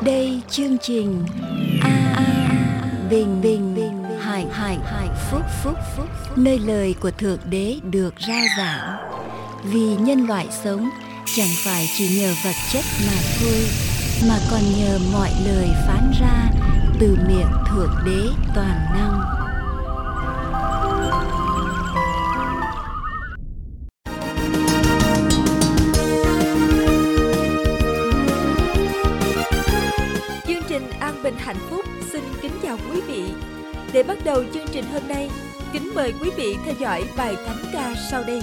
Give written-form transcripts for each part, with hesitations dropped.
đây chương trình Bình Bình Hạnh Phúc, nơi lời của Thượng Đế được rao giảng. Vì nhân loại sống chẳng phải chỉ nhờ vật chất mà thôi, mà còn nhờ mọi lời phán ra từ miệng Thượng Đế toàn năng. Chương trình An Bình Hạnh Phúc xin kính chào quý vị. Để bắt đầu chương trình hôm nay, kính mời quý vị theo dõi bài thánh ca sau đây.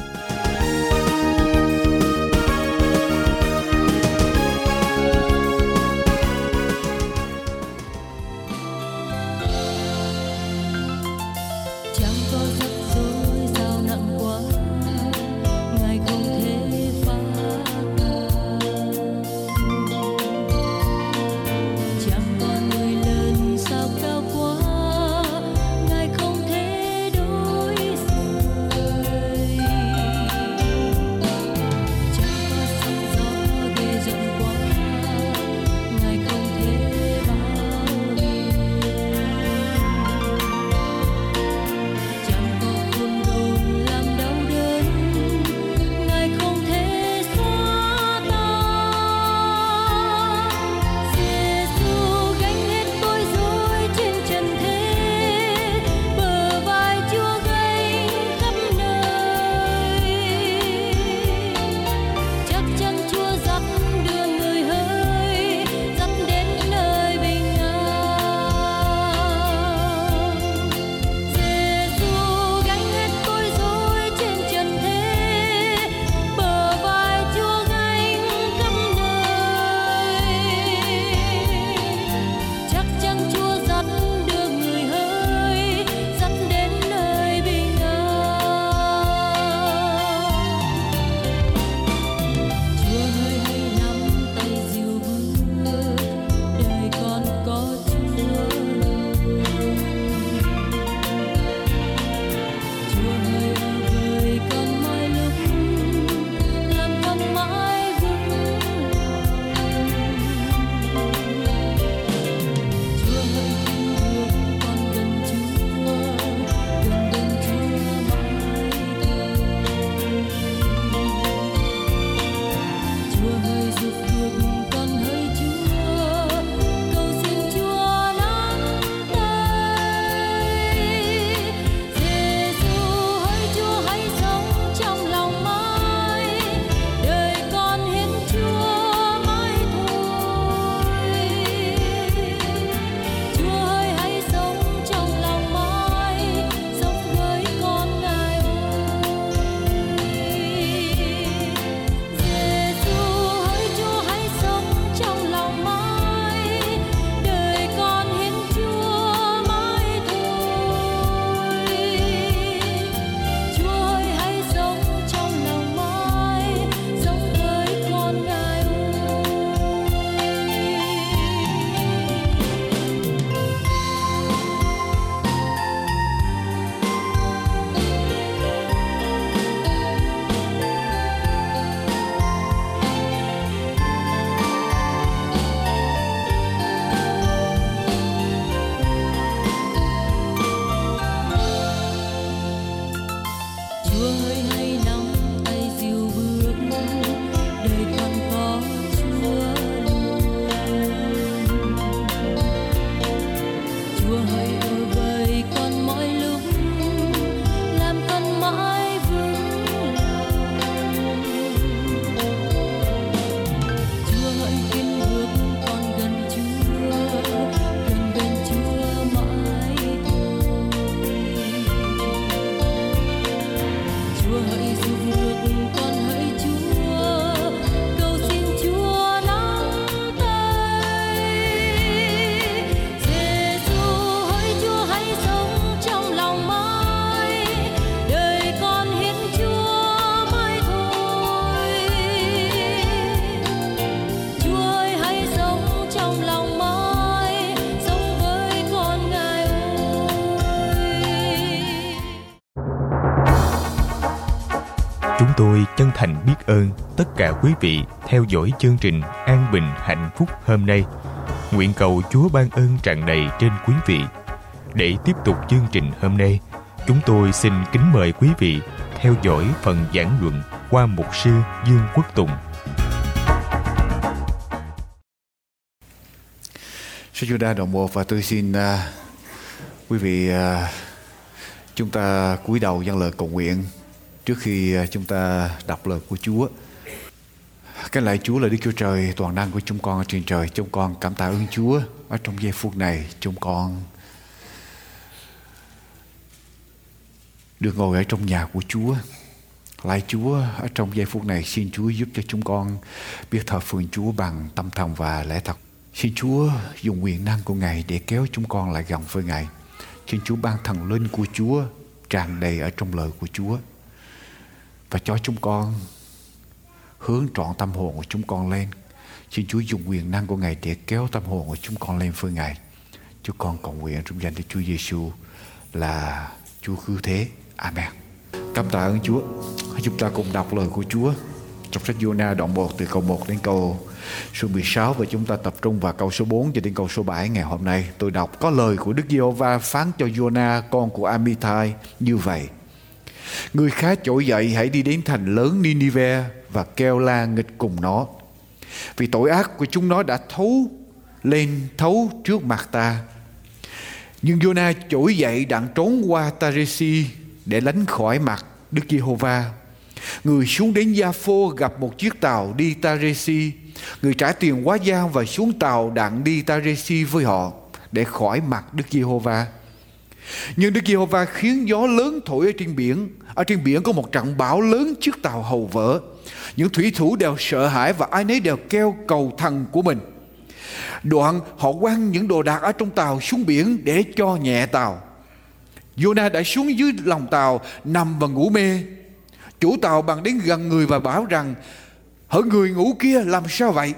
Chúng tôi chân thành biết ơn tất cả quý vị theo dõi chương trình An Bình Hạnh Phúc hôm nay. Nguyện cầu Chúa ban ơn tràn đầy trên quý vị. Để tiếp tục chương trình hôm nay, chúng tôi xin kính mời quý vị theo dõi phần giảng luận qua mục sư Dương Quốc Tùng. Sư Judah đoạn 1 và tôi xin quý vị chúng ta cúi đầu dâng lời cầu nguyện trước khi chúng ta đọc lời của Chúa. Cái lạy Chúa là Đức Chúa Trời toàn năng của chúng con ở trên trời. Chúng con cảm tạ ơn Chúa ở trong giây phút này. Chúng con được ngồi ở trong nhà của Chúa. Lạy Chúa, ở trong giây phút này xin Chúa giúp cho chúng con biết thờ phượng Chúa bằng tâm thần và lẽ thật. Xin Chúa dùng quyền năng của Ngài để kéo chúng con lại gần với Ngài. Xin Chúa ban thần linh của Chúa tràn đầy ở trong lời của Chúa, và cho chúng con hướng trọn tâm hồn của chúng con lên. Xin Chúa dùng quyền năng của Ngài để kéo tâm hồn của chúng con lên với Ngài. Chúng con cầu nguyện trong danh Đức Chúa Giêsu là Chúa cứu thế. Amen. Cảm tạ ơn Chúa. Chúng ta cùng đọc lời của Chúa trong sách Giô-na đoạn 1 từ câu 1 đến câu số 16, và chúng ta tập trung vào câu số 4 cho đến câu số 7 ngày hôm nay. Tôi đọc: Có lời của Đức Giê-hô-va phán cho Giô-na con của Amitai như vậy: Người khá trỗi dậy, hãy đi đến thành lớn Ninive và kêu la nghịch cùng nó, vì tội ác của chúng nó đã thấu trước mặt ta. Nhưng Giô-na trỗi dậy đặng trốn qua Taresi để lánh khỏi mặt Đức Giê-hô-va. Người xuống đến Gia-phô gặp một chiếc tàu đi Taresi. Người trả tiền quá gian và xuống tàu đặng đi Taresi với họ để khỏi mặt Đức Giê-hô-va. Nhưng Đức Giê-hô-va khiến gió lớn thổi ở trên biển. Ở trên biển có một trận bão lớn, chiếc tàu hầu vỡ. Những thủy thủ đều sợ hãi và ai nấy đều kêu cầu thần của mình. Đoạn họ quăng những đồ đạc ở trong tàu xuống biển để cho nhẹ tàu. Giô-na đã xuống dưới lòng tàu, nằm và ngủ mê. Chủ tàu bằng đến gần người và bảo rằng: Hỡi người ngủ kia, làm sao vậy?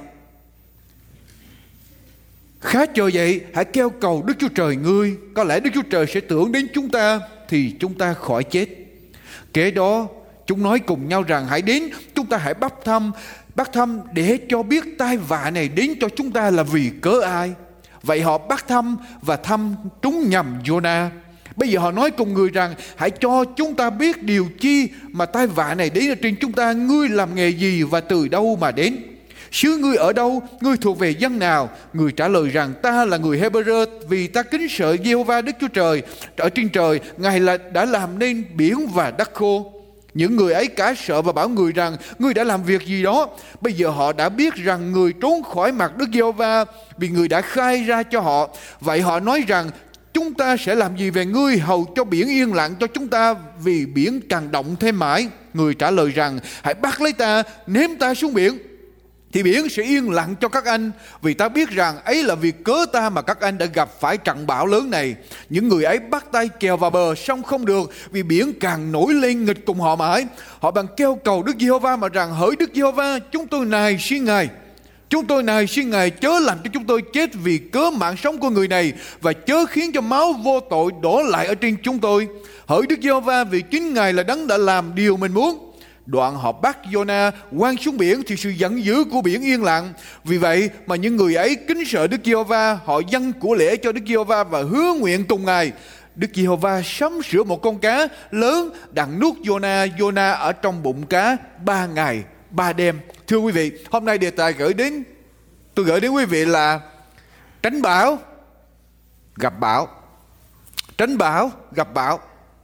Khá trồi dậy, hãy kêu cầu Đức Chúa Trời ngươi. Có lẽ Đức Chúa Trời sẽ tưởng đến chúng ta, thì chúng ta khỏi chết. Kế đó chúng nói cùng nhau rằng: Hãy đến, chúng ta hãy bắt thăm để cho biết tai vạ này đến cho chúng ta là vì cớ ai. Vậy họ bắt thăm và thăm trúng nhầm Giô-na. Bây giờ họ nói cùng người rằng: Hãy cho chúng ta biết điều chi mà tai vạ này đến ở trên chúng ta. Ngươi làm nghề gì và từ đâu mà đến? Xứ ngươi ở đâu? Ngươi thuộc về dân nào? Người trả lời rằng: Ta là người Hebrew, vì ta kính sợ Giê-hô-va Đức Chúa Trời ở trên trời. Ngài đã làm nên biển và đất khô. Những người ấy cả sợ và bảo người rằng: Ngươi đã làm việc gì đó? Bây giờ họ đã biết rằng người trốn khỏi mặt Đức Giê-hô-va, vì người đã khai ra cho họ. Vậy họ nói rằng: Chúng ta sẽ làm gì về ngươi, hầu cho biển yên lặng cho chúng ta, vì biển càng động thêm mãi. Người trả lời rằng: Hãy bắt lấy ta, ném ta xuống biển, thì biển sẽ yên lặng cho các anh, vì ta biết rằng ấy là vì cớ ta mà các anh đã gặp phải trận bão lớn này. Những người ấy bắt tay chèo vào bờ, song không được, vì biển càng nổi lên nghịch cùng họ mãi. Họ bằng kêu cầu Đức Giê-hô-va mà rằng: Hỡi Đức Giê-hô-va, chúng tôi nài xin Ngài chớ làm cho chúng tôi chết vì cớ mạng sống của người này, và chớ khiến cho máu vô tội đổ lại ở trên chúng tôi. Hỡi Đức Giê-hô-va, vì chính Ngài là đấng đã làm điều mình muốn. Đoạn họ bắt Giô-na quăng xuống biển, thì sự giận dữ của biển yên lặng. Vì vậy mà những người ấy kính sợ Đức Giê-hô-va, họ dâng của lễ cho Đức Giê-hô-va và hứa nguyện cùng Ngài. Đức Giê-hô-va sắm sửa một con cá lớn đặng nuốt Giô-na ở trong bụng cá 3 ngày 3 đêm. Thưa quý vị, hôm nay đề tài tôi gửi đến quý vị là tránh bão gặp bão. Tránh bão gặp bão.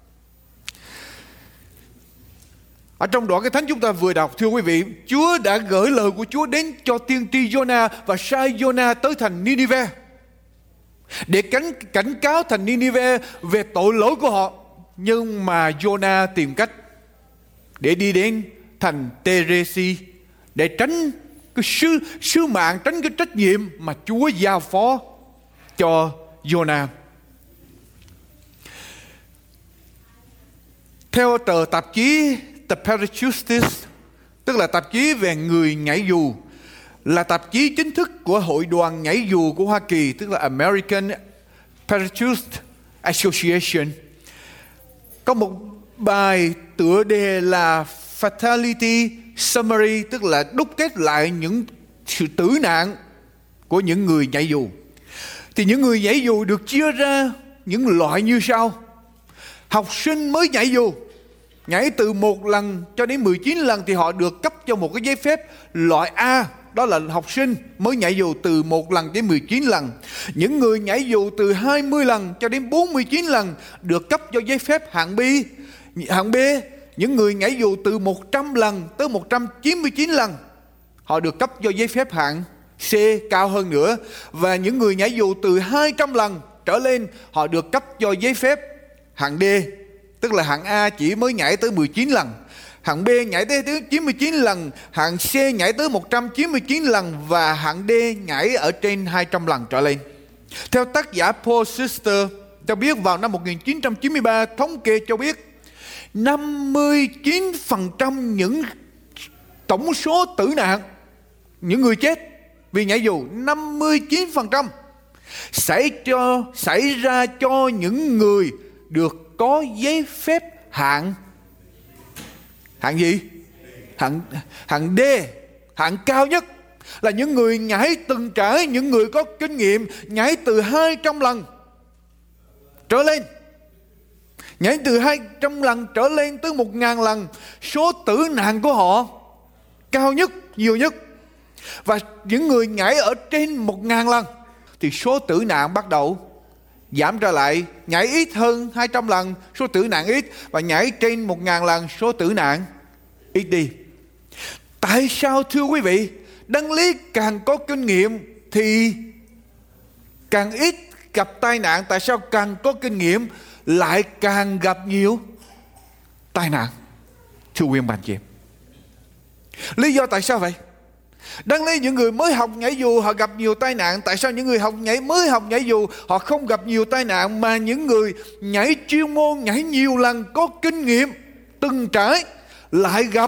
Ở trong đoạn Kinh Thánh chúng ta vừa đọc, thưa quý vị, Chúa đã gửi lời của Chúa đến cho tiên tri Giô-na và sai Giô-na tới thành Ninive để cảnh cáo thành Ninive về tội lỗi của họ. Nhưng mà Giô-na tìm cách để đi đến thành Teresi để tránh cái sứ mạng, tránh cái trách nhiệm mà Chúa giao phó cho Giô-na. Theo tờ tạp chí The Parachutists, tức là tạp chí về người nhảy dù, là tạp chí chính thức của Hội đoàn nhảy dù của Hoa Kỳ, tức là American Parachute Association, có một bài tựa đề là Fatality Summary, tức là đúc kết lại những sự tử nạn của những người nhảy dù. Thì những người nhảy dù được chia ra những loại như sau. Học sinh mới nhảy dù, nhảy từ 1 lần cho đến 19 lần thì họ được cấp cho một cái giấy phép loại A. Đó là học sinh mới nhảy dù từ 1 lần đến 19 lần. Những người nhảy dù từ 20 lần cho đến 49 lần được cấp cho giấy phép hạng B. Hạng B, những người nhảy dù từ 100 lần tới 199 lần, họ được cấp cho giấy phép hạng C, cao hơn nữa. Và những người nhảy dù từ 200 lần trở lên, họ được cấp cho giấy phép hạng D. Tức là hạng A chỉ mới nhảy tới 19 lần, hạng B nhảy tới 99 lần, hạng C nhảy tới 199 lần và hạng D nhảy ở trên 200 lần trở lên. Theo tác giả Paul Sister cho biết, vào năm 1993, thống kê cho biết 59% những tổng số tử nạn, những người chết vì nhảy dù, 59% xảy ra cho những người được có giấy phép hạng gì? Hạng D, hạng cao nhất, là những người nhảy từng trải, những người có kinh nghiệm, nhảy từ 200 lần trở lên. Nhảy từ 200 lần trở lên tới 1.000 lần, số tử nạn của họ cao nhất, nhiều nhất. Và những người nhảy ở trên 1.000 lần thì số tử nạn bắt đầu giảm trở lại, nhảy ít hơn 200 lần, số tử nạn ít, và nhảy trên 1.000 lần, số tử nạn ít đi. Tại sao thưa quý vị? Đấng lý càng có kinh nghiệm thì càng ít gặp tai nạn. Tại sao càng có kinh nghiệm lại càng gặp nhiều tai nạn? Thưa quý bạn chị em, lý do tại sao vậy? Đáng lẽ những người mới học nhảy dù họ gặp nhiều tai nạn. Tại sao những người mới học nhảy dù họ không gặp nhiều tai nạn, mà những người nhảy chuyên môn, nhảy nhiều lần, có kinh nghiệm, từng trải lại gặp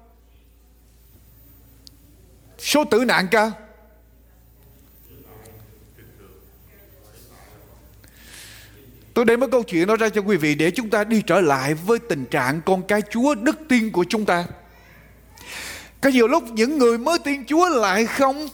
số tử nạn cao? Tôi đem một câu chuyện đó ra cho quý vị để chúng ta đi trở lại với tình trạng con cái Chúa đức tin của chúng ta. Có nhiều lúc những người mới tin Chúa lại không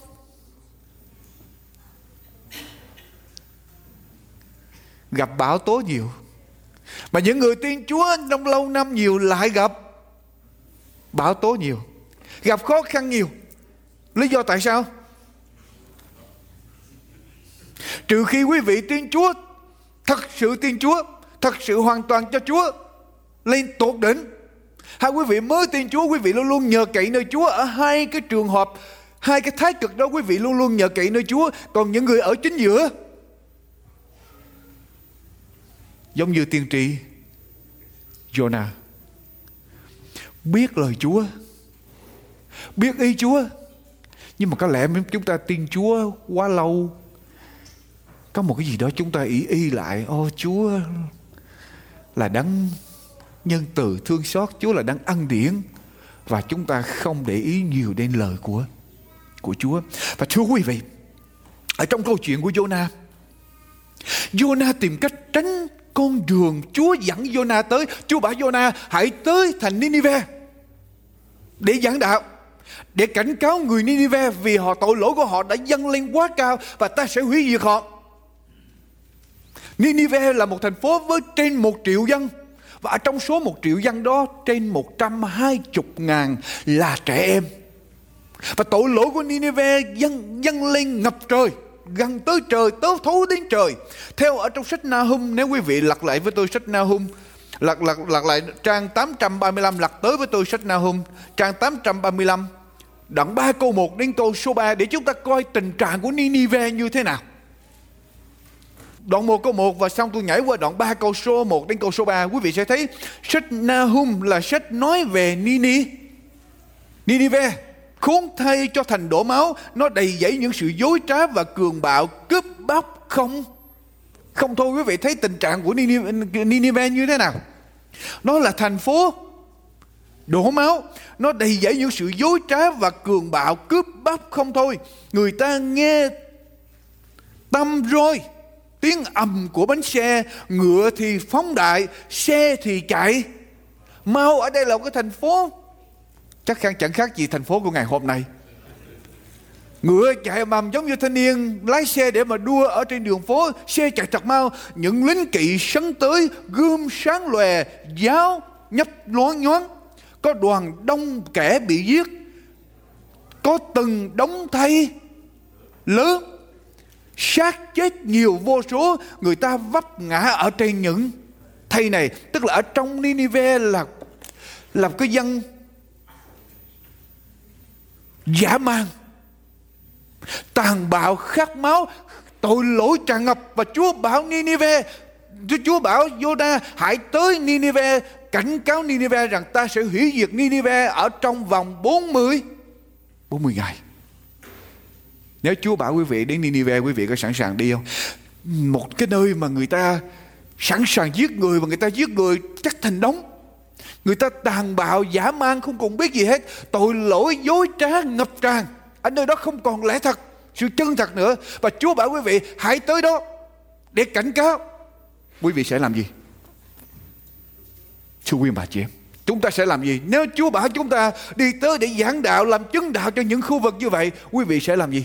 gặp bão tố nhiều, mà những người tin Chúa trong lâu năm nhiều lại gặp bão tố nhiều, gặp khó khăn nhiều. Lý do tại sao? Trừ khi quý vị tin Chúa, thật sự tin Chúa, thật sự hoàn toàn cho Chúa lên tột đỉnh, hay quý vị mới tin Chúa, quý vị luôn luôn nhờ cậy nơi Chúa. Ở hai cái trường hợp, hai cái thái cực đó, quý vị luôn luôn nhờ cậy nơi Chúa. Còn những người ở chính giữa, giống như tiên tri Jonah, biết lời Chúa, biết ý Chúa, nhưng mà có lẽ chúng ta tin Chúa quá lâu, có một cái gì đó chúng ta ý lại. Chúa là đấng nhân từ thương xót, Chúa là đấng ân điển, và chúng ta không để ý nhiều đến lời của Chúa. Và thưa quý vị, ở trong câu chuyện của Jonah tìm cách tránh con đường Chúa dẫn Jonah tới. Chúa bảo Jonah hãy tới thành Ninive để giảng đạo, để cảnh cáo người Ninive vì tội lỗi của họ đã dâng lên quá cao và ta sẽ hủy diệt họ. Ninive là một thành phố với trên 1 triệu dân, và trong số 1 triệu dân đó, trên 120.000 là trẻ em. Và tội lỗi của Ninive dâng lên ngập trời, gần tới trời, tới thấu đến trời. Theo ở trong sách Nahum, nếu quý vị lật lại với tôi sách Nahum, lật lại trang 835, lật tới với tôi sách Nahum trang 835, đoạn 3 câu 1 đến câu số 3, để chúng ta coi tình trạng của Ninive như thế nào. Đoạn 1 câu 1 và xong tôi nhảy qua đoạn 3 câu số 1 đến câu số 3. Quý vị sẽ thấy sách Nahum là sách nói về Ninive. Khốn thay cho thành đổ máu, nó đầy dẫy những sự dối trá và cường bạo, cướp bóc không thôi. Quý vị thấy tình trạng của Ninive như thế nào? Nó là thành phố đổ máu, nó đầy dẫy những sự dối trá và cường bạo, cướp bóc không thôi. Người ta nghe tăm roi, tiếng ầm của bánh xe, ngựa thì phóng đại, xe thì chạy mau. Ở đây là một cái thành phố chắc chẳng khác gì thành phố của ngày hôm nay. Ngựa chạy mầm giống như thanh niên lái xe để mà đua ở trên đường phố, xe chạy thật mau. Những lính kỵ sấn tới, gươm sáng lòe, giáo nhấp loáng nhoáng. Có đoàn đông kẻ bị giết, có từng đống thây lớn, xác chết nhiều vô số. Người ta vấp ngã ở trên những thây này. Tức là ở trong Ninive là cái dân dã man, tàn bạo, khát máu, tội lỗi tràn ngập. Và Chúa bảo Ninive, Chúa bảo Giô-na hãy tới Ninive, cảnh cáo Ninive rằng ta sẽ hủy diệt Ninive ở trong vòng 40 ngày. Nếu Chúa bảo quý vị đến Ninive, quý vị có sẵn sàng đi không? Một cái nơi mà người ta sẵn sàng giết người, và người ta giết người chắc thành đống. Người ta tàn bạo, dã man, không còn biết gì hết. Tội lỗi, dối trá ngập tràn. Ở nơi đó không còn lẽ thật, sự chân thật nữa. Và Chúa bảo quý vị hãy tới đó để cảnh cáo. Quý vị sẽ làm gì? Thưa quý bà chị em, chúng ta sẽ làm gì? Nếu Chúa bảo chúng ta đi tới để giảng đạo, làm chứng đạo cho những khu vực như vậy, quý vị sẽ làm gì?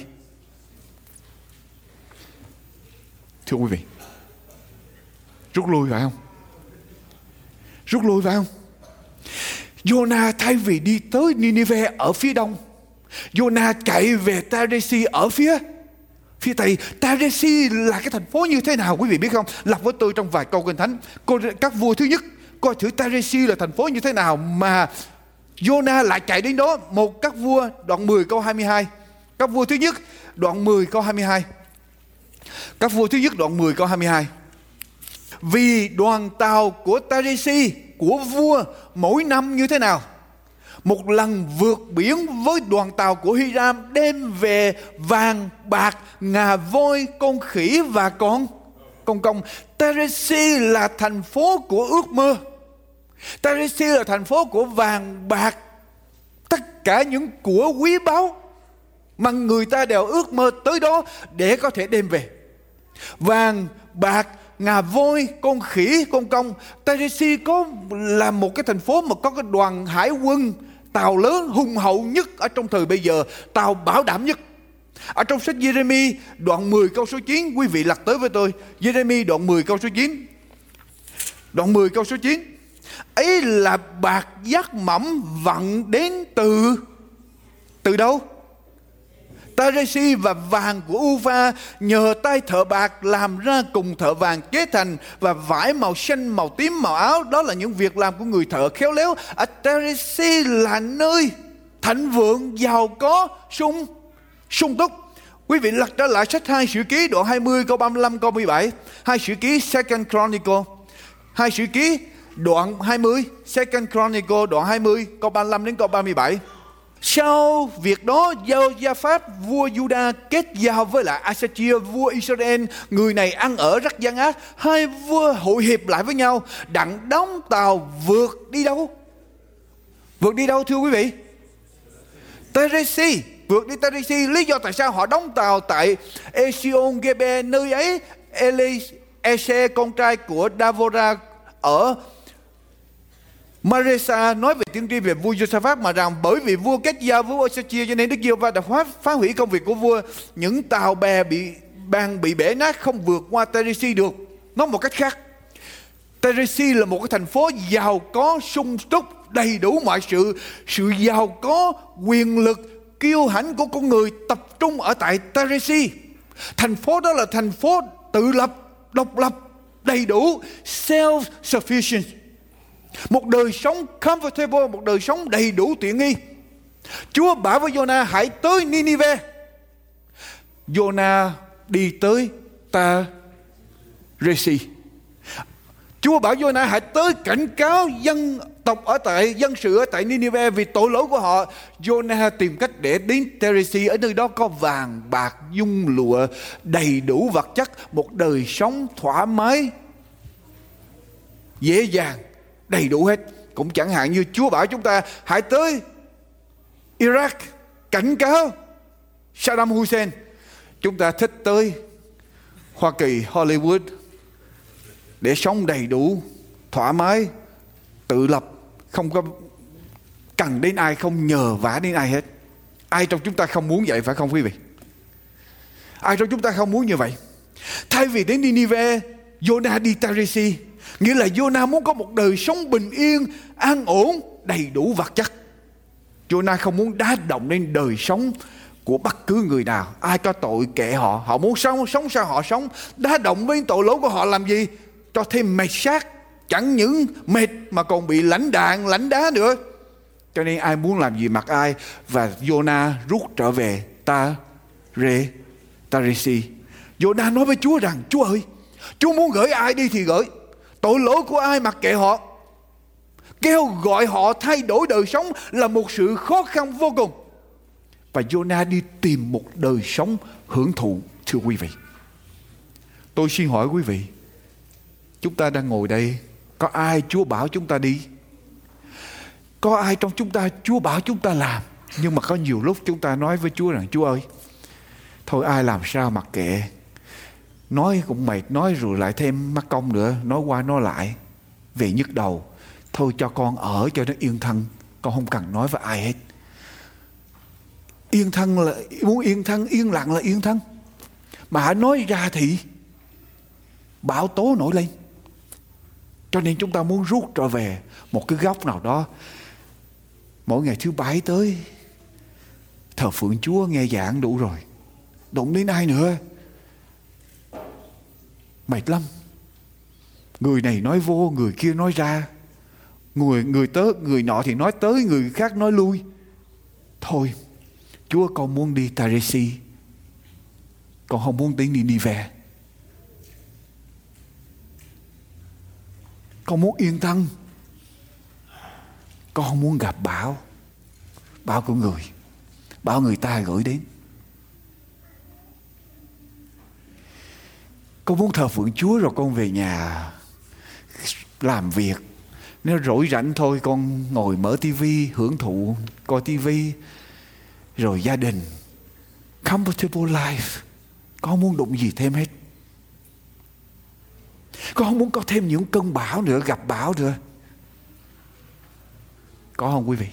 Thưa quý vị, rút lui phải không? Rút lui phải không? Giô-na thay vì đi tới Ninive ở phía đông, Giô-na chạy về Ta-rê-si ở phía tây. Ta-rê-si là cái thành phố như thế nào quý vị biết không? Lặp với tôi trong vài câu Kinh Thánh. Các vua thứ nhất, coi thử Ta-rê-si là thành phố như thế nào mà Giô-na lại chạy đến đó. Một Các Vua đoạn 10 câu 22. Các Vua thứ nhất đoạn 10 câu 22. Các Vua thứ nhất đoạn 10 câu 22. Vì đoàn tàu của Ta-rê-si, của vua, mỗi năm như thế nào? Một lần vượt biển với đoàn tàu của Hiram, đem về vàng, bạc, ngà voi, con khỉ và con công. Ta-rê-si là thành phố của ước mơ. Ta-rê-si là thành phố của vàng, bạc, tất cả những của quý báu mà người ta đều ước mơ tới đó để có thể đem về. Vàng, bạc, ngà voi, con khỉ, con công. Ta-rê-si là một cái thành phố mà có cái đoàn hải quân, tàu lớn hùng hậu nhất ở trong thời bây giờ, tàu bảo đảm nhất. Ở trong sách Giê-rê-mi đoạn 10 câu số 9, quý vị lật tới với tôi. Giê-rê-mi đoạn 10 câu số 9. Đoạn 10 câu số 9. Ấy là bạc giác mẫm vận đến từ đâu? Ta-rê-si và vàng của U-pha nhờ tay thợ bạc làm ra cùng thợ vàng chế thành, và vải màu xanh, màu tím, màu áo. Đó là những việc làm của người thợ khéo léo. Ở Ta-rê-si là nơi thịnh vượng, giàu có, sung túc. Quý vị lật trở lại sách 2 Sử Ký đoạn 20 câu 35 câu 17. 2 Sử Ký Second Chronicle. 2 Sử Ký đoạn 20, Second Chronicle đoạn 20 câu 35 đến câu 37. Sau việc đó, Giê-hô-gia-phát vua Giu-đa kết giao với lại A-sa-chia vua Israel. Người này ăn ở rất gian ác. Hai vua hội hiệp lại với nhau, đặng đóng tàu vượt đi đâu? Vượt đi đâu thưa quý vị? Ta-rê-si. Vượt đi Ta-rê-si. Lý do tại sao họ đóng tàu tại Esion-gê-bê? Nơi ấy Ê-se con trai của Đa-vô-ra ở Maresa nói về tiên tri về vua Giê-hô-sa-phát mà rằng bởi vì vua kết giao với vua A-sa-chia cho nên Đức Giê-hô-va đã phá hủy công việc của vua. Những tàu bè bị bể nát, không vượt qua Ta-rê-si được. Nói một cách khác, Ta-rê-si là một cái thành phố giàu có, sung túc, đầy đủ mọi sự giàu có, quyền lực, kiêu hãnh của con người tập trung ở tại Ta-rê-si. Thành phố đó là thành phố tự lập, độc lập, đầy đủ, self-sufficient. Một đời sống comfortable, một đời sống đầy đủ tiện nghi. Chúa bảo với Giô-na hãy tới Ninive. Giô-na đi tới Ta-rê-si. Chúa bảo Giô-na hãy tới cảnh cáo dân sự ở tại Ninive vì tội lỗi của họ. Giô-na tìm cách để đến Ta-rê-si. Ở nơi đó có vàng, bạc, nhung lụa, đầy đủ vật chất, một đời sống thoải mái, dễ dàng, đầy đủ hết. Cũng chẳng hạn như Chúa bảo chúng ta hãy tới Iraq cảnh cáo Saddam Hussein. Chúng ta thích tới Hoa Kỳ, Hollywood để sống đầy đủ, thoải mái, tự lập, không có cần đến ai, không nhờ vả đến ai hết. Ai trong chúng ta không muốn vậy phải không quý vị? Ai trong chúng ta không muốn như vậy? Thay vì đến Ninive, Jonah đi Taresi. Nghĩa là Jonah muốn có một đời sống bình yên, an ổn, đầy đủ vật chất. Jonah không muốn đá động đến đời sống của bất cứ người nào. Ai có tội kệ họ. Họ muốn sống sao họ sống. Đá động với tội lỗi của họ làm gì? Cho thêm mệt xác. Chẳng những mệt mà còn bị lãnh đạn, lãnh đá nữa. Cho nên ai muốn làm gì mặc ai. Và Jonah rút trở về Taresi. Jonah nói với Chúa rằng: Chúa ơi, Chúa muốn gửi ai đi thì gửi. Tội lỗi của ai mặc kệ họ. Kêu gọi họ thay đổi đời sống là một sự khó khăn vô cùng. Và Jonah đi tìm một đời sống hưởng thụ. Thưa quý vị, tôi xin hỏi quý vị, chúng ta đang ngồi đây, có ai Chúa bảo chúng ta đi? Có ai trong chúng ta Chúa bảo chúng ta làm? Nhưng mà có nhiều lúc chúng ta nói với Chúa rằng: Chúa ơi, thôi ai làm sao mặc kệ. Nói cũng mệt, nói rồi lại thêm mắc công nữa, nói qua nói lại, về nhức đầu. Thôi cho con ở cho nó yên thân, con không cần nói với ai hết. Yên thân là muốn yên thân, yên lặng là yên thân. Mà hãy nói ra thì bão tố nổi lên. Cho nên chúng ta muốn rút trở về một cái góc nào đó. Mỗi ngày thứ Bảy tới thờ phượng Chúa, nghe giảng đủ rồi, đụng đến ai nữa. Mệt lắm. Người này nói vô, người kia nói ra. Người nọ thì nói tới, người khác nói lui. Thôi, Chúa, con muốn đi Taresi, con không muốn đến Ninive. Con muốn yên thân. Con không muốn gặp bão của người, bão người ta gửi đến. Con muốn thờ phượng Chúa rồi con về nhà làm việc. Nếu rỗi rảnh thôi con ngồi mở tivi, hưởng thụ, coi tivi, rồi gia đình, comfortable life. Con không muốn đụng gì thêm hết. Con không muốn có thêm những cơn bão nữa, gặp bão nữa. Có không quý vị?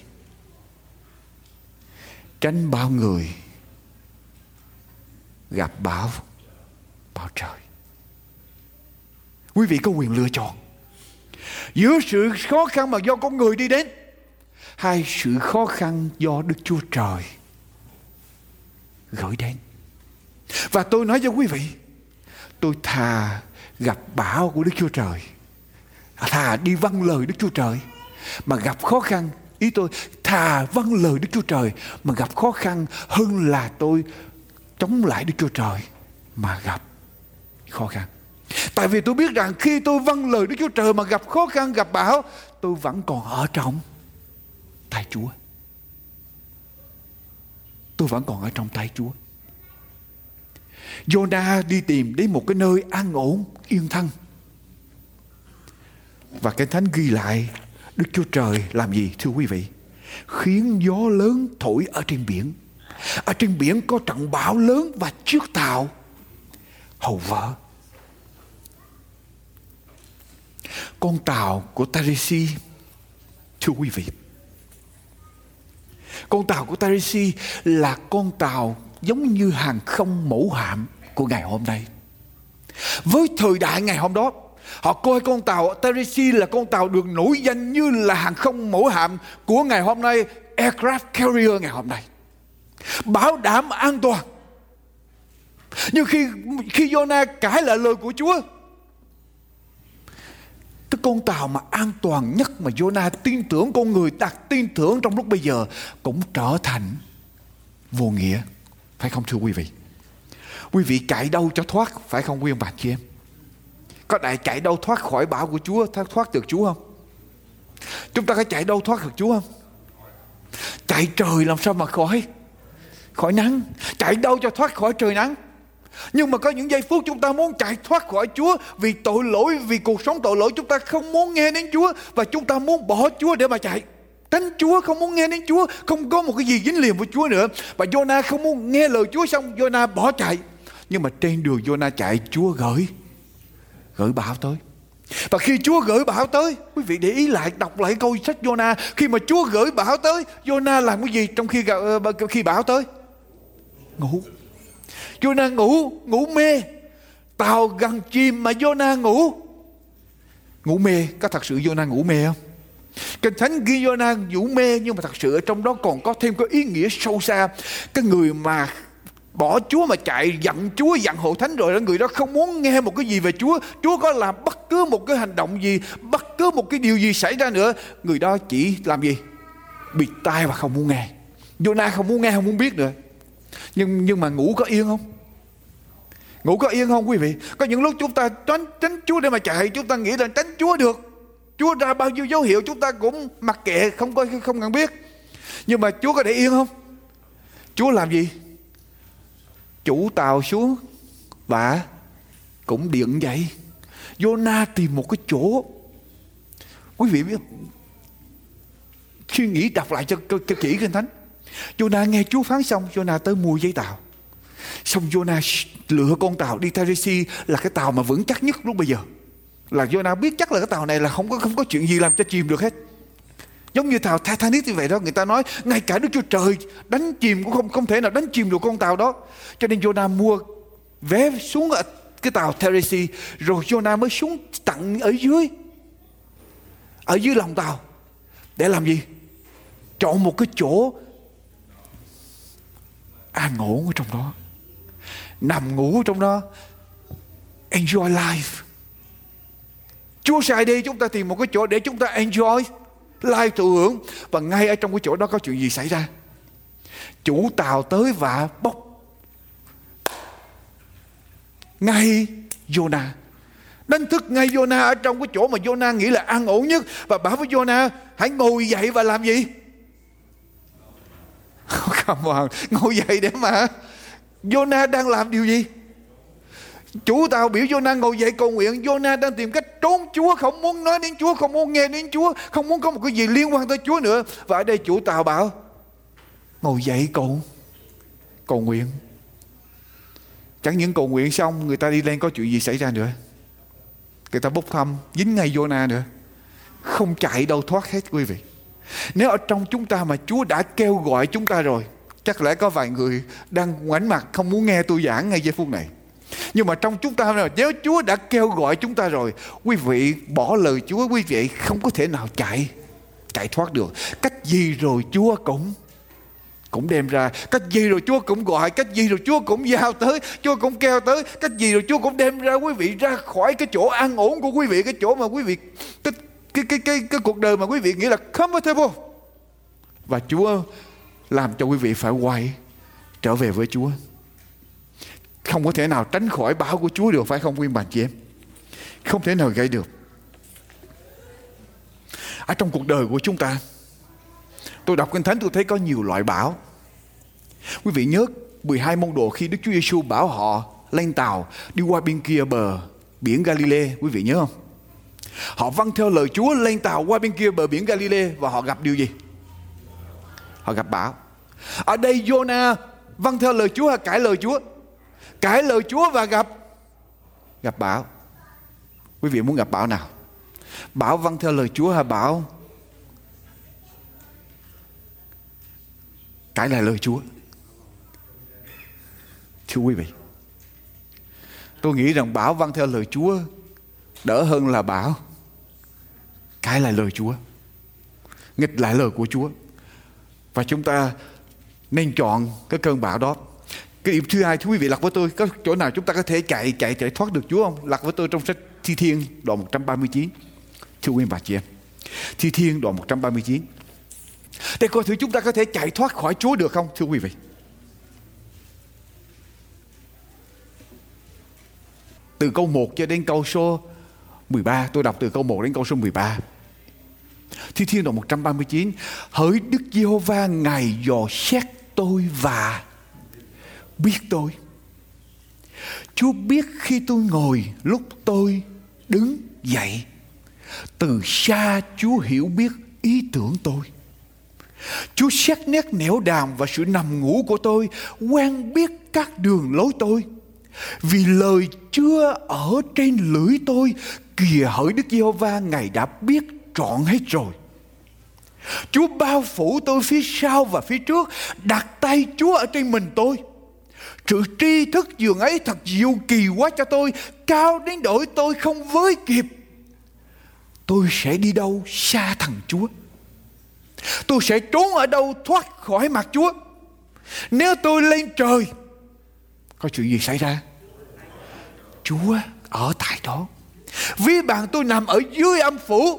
Tránh bao người gặp bão trời. Quý vị có quyền lựa chọn giữa sự khó khăn mà do con người đi đến, hay sự khó khăn do Đức Chúa Trời gửi đến. Và tôi nói cho quý vị, tôi thà gặp bão của Đức Chúa Trời, thà đi vâng lời Đức Chúa Trời mà gặp khó khăn. Ý tôi thà vâng lời Đức Chúa Trời mà gặp khó khăn hơn là tôi chống lại Đức Chúa Trời mà gặp khó khăn. Tại vì tôi biết rằng khi tôi vâng lời Đức Chúa Trời mà gặp khó khăn, gặp bão, tôi vẫn còn ở trong tay Chúa. Tôi vẫn còn ở trong tay Chúa. Jonah đi tìm đến một cái nơi an ổn, yên thân. Và Kinh Thánh ghi lại Đức Chúa Trời làm gì thưa quý vị? Khiến gió lớn thổi ở trên biển. Ở trên biển có trận bão lớn và chiếc tàu hầu vỡ. Con tàu của Taresi, thưa quý vị, con tàu của Taresi là con tàu giống như hàng không mẫu hạm của ngày hôm nay. Với thời đại ngày hôm đó, họ coi con tàu Taresi là con tàu được nổi danh như là hàng không mẫu hạm của ngày hôm nay, aircraft carrier ngày hôm nay, bảo đảm an toàn. Nhưng khi Jonah cãi lại lời của Chúa, cái con tàu mà an toàn nhất mà Jonah tin tưởng, con người đặt tin tưởng trong lúc bây giờ, cũng trở thành vô nghĩa. Phải không thưa quý vị? Quý vị chạy đâu cho thoát, phải không quý ông bà chị em? Có đại chạy đâu thoát khỏi bão của Chúa, thoát được Chúa không? Chúng ta có chạy đâu thoát được Chúa không? Chạy trời làm sao mà khỏi nắng. Chạy đâu cho thoát khỏi trời nắng. Nhưng mà có những giây phút chúng ta muốn chạy thoát khỏi Chúa vì tội lỗi, vì cuộc sống tội lỗi, chúng ta không muốn nghe đến Chúa và chúng ta muốn bỏ Chúa để mà chạy. Tránh Chúa, không muốn nghe đến Chúa, không có một cái gì dính liền với Chúa nữa. Và Jonah không muốn nghe lời Chúa, xong Jonah bỏ chạy. Nhưng mà trên đường Jonah chạy, Chúa gửi bão tới. Và khi Chúa gửi bão tới, quý vị để ý lại, đọc lại câu sách Jonah. Khi mà Chúa gửi bão tới, Jonah làm cái gì trong khi bão tới? Ngủ. Jonah ngủ mê. Tàu gần chìm mà Jonah ngủ mê. Có thật sự Jonah ngủ mê không? Kinh Thánh ghi Jonah ngủ mê, nhưng mà thật sự ở trong đó còn có thêm cái ý nghĩa sâu xa. Cái người mà bỏ Chúa mà chạy, giận Chúa, giận hội thánh rồi đó, người đó không muốn nghe một cái gì về Chúa. Chúa có làm bất cứ một cái hành động gì, bất cứ một cái điều gì xảy ra nữa, người đó chỉ làm gì? Bịt tai và không muốn nghe. Jonah không muốn nghe, không muốn biết nữa. Nhưng mà ngủ có yên không? Ngủ có yên không quý vị? Có những lúc chúng ta tránh Chúa để mà chạy, chúng ta nghĩ là tránh Chúa được. Chúa ra bao nhiêu dấu hiệu chúng ta cũng mặc kệ, không cần biết. Nhưng mà Chúa có để yên không? Chúa làm gì? Chủ tàu xuống và cũng điện vậy. Jonah tìm một cái chỗ. Quý vị biết, suy nghĩ đọc lại cho kỹ Kinh Thánh. Jonah nghe Chúa phán xong, Jonah tới mua giấy tàu. Xong Jonah lựa con tàu đi Tarshish, là cái tàu mà vững chắc nhất lúc bây giờ. Là Jonah biết chắc là cái tàu này là không có chuyện gì làm cho chìm được hết. Giống như tàu Titanic như vậy đó. Người ta nói ngay cả Đức Chúa Trời đánh chìm cũng không thể nào đánh chìm được con tàu đó. Cho nên Jonah mua vé xuống ở cái tàu Tarshish, rồi Jonah mới xuống tận ở dưới lòng tàu. Để làm gì? Chọn một cái chỗ an ổn ở trong đó, nằm ngủ trong đó, enjoy life. Chúa sai đi, chúng ta tìm một cái chỗ để chúng ta enjoy life, thụ hưởng. Và ngay ở trong cái chỗ đó có chuyện gì xảy ra? Chủ tàu tới và bốc ngay Jonah, đánh thức ngay Jonah ở trong cái chỗ mà Jonah nghĩ là an ổn nhất, và bảo với Jonah hãy ngồi dậy và làm gì? Come on, ngồi dậy để mà Jonah đang làm điều gì? Chủ tàu biểu Jonah ngồi dậy cầu nguyện. Jonah đang tìm cách trốn Chúa, không muốn nói đến Chúa, không muốn nghe đến Chúa, không muốn có một cái gì liên quan tới Chúa nữa. Và ở đây chủ tàu bảo ngồi dậy cầu nguyện. Chẳng những cầu nguyện xong, người ta đi lên có chuyện gì xảy ra nữa? Người ta bốc thăm, dính ngay Jonah nữa. Không chạy đâu thoát hết quý vị. Nếu ở trong chúng ta mà Chúa đã kêu gọi chúng ta rồi, chắc lẽ có vài người đang ngoảnh mặt không muốn nghe tôi giảng ngay giây phút này. Nhưng mà trong chúng ta rồi, nếu Chúa đã kêu gọi chúng ta rồi, quý vị bỏ lời Chúa, quý vị không có thể nào chạy thoát được. Cách gì rồi Chúa cũng đem ra, cách gì rồi Chúa cũng gọi, cách gì rồi Chúa cũng giao tới, Chúa cũng kêu tới, cách gì rồi Chúa cũng đem ra quý vị ra khỏi cái chỗ an ổn của quý vị, cái chỗ mà quý vị cái cuộc đời mà quý vị nghĩ là comfortable. Và Chúa làm cho quý vị phải quay trở về với Chúa. Không có thể nào tránh khỏi bão của Chúa được, phải không quý bạn chị em? Không thể nào gây được. Ở trong cuộc đời của chúng ta, tôi đọc Kinh Thánh tôi thấy có nhiều loại bão. Quý vị nhớ 12 môn đồ khi Đức Chúa Giêsu bảo họ lên tàu đi qua bên kia bờ biển Galilee, quý vị nhớ không? Họ vâng theo lời Chúa lên tàu qua bên kia bờ biển Galilee, và họ gặp điều gì? Họ gặp bão. Ở đây Jonah vâng theo lời Chúa hay cãi lời Chúa? Cãi lời Chúa và gặp bão. Quý vị muốn gặp bão nào? Bão vâng theo lời Chúa hay bão cãi lại lời Chúa? Thưa quý vị, tôi nghĩ rằng bão vâng theo lời Chúa đỡ hơn là bão cãi lại lời Chúa, nghịch lại lời của Chúa. Và chúng ta nên chọn cái cơn bão đó. Cái điểm thứ hai, thưa quý vị, lật với tôi, có chỗ nào chúng ta có thể chạy thoát được Chúa không? Lật với tôi trong sách Thi Thiên đoạn 139. Thưa quý bà chị em, Thi Thiên đoạn 139. Để coi thử chúng ta có thể chạy thoát khỏi Chúa được không, thưa quý vị. Từ câu 1 cho đến câu số 13, tôi đọc từ câu 1 đến câu số 13. Thi Thiên đoạn 139. Hỡi Đức Giê-hô-va, Ngài dò xét tôi và biết tôi. Chúa biết khi tôi ngồi, lúc tôi đứng dậy. Từ xa Chúa hiểu biết ý tưởng tôi. Chúa xét nét nẻo đàm và sự nằm ngủ của tôi, quen biết các đường lối tôi. Vì lời chưa ở trên lưỡi tôi, kìa hỡi Đức Giê-hô-va, Ngài đã biết trọn hết rồi. Chúa bao phủ tôi phía sau và phía trước, đặt tay Chúa ở trên mình tôi. Sự tri thức dường ấy thật diệu kỳ quá cho tôi, cao đến nỗi tôi không với kịp. Tôi sẽ đi đâu xa thằng Chúa? Tôi sẽ trốn ở đâu thoát khỏi mặt Chúa? Nếu tôi lên trời, có chuyện gì xảy ra? Chúa ở tại đó. Ví bằng tôi nằm ở dưới âm phủ,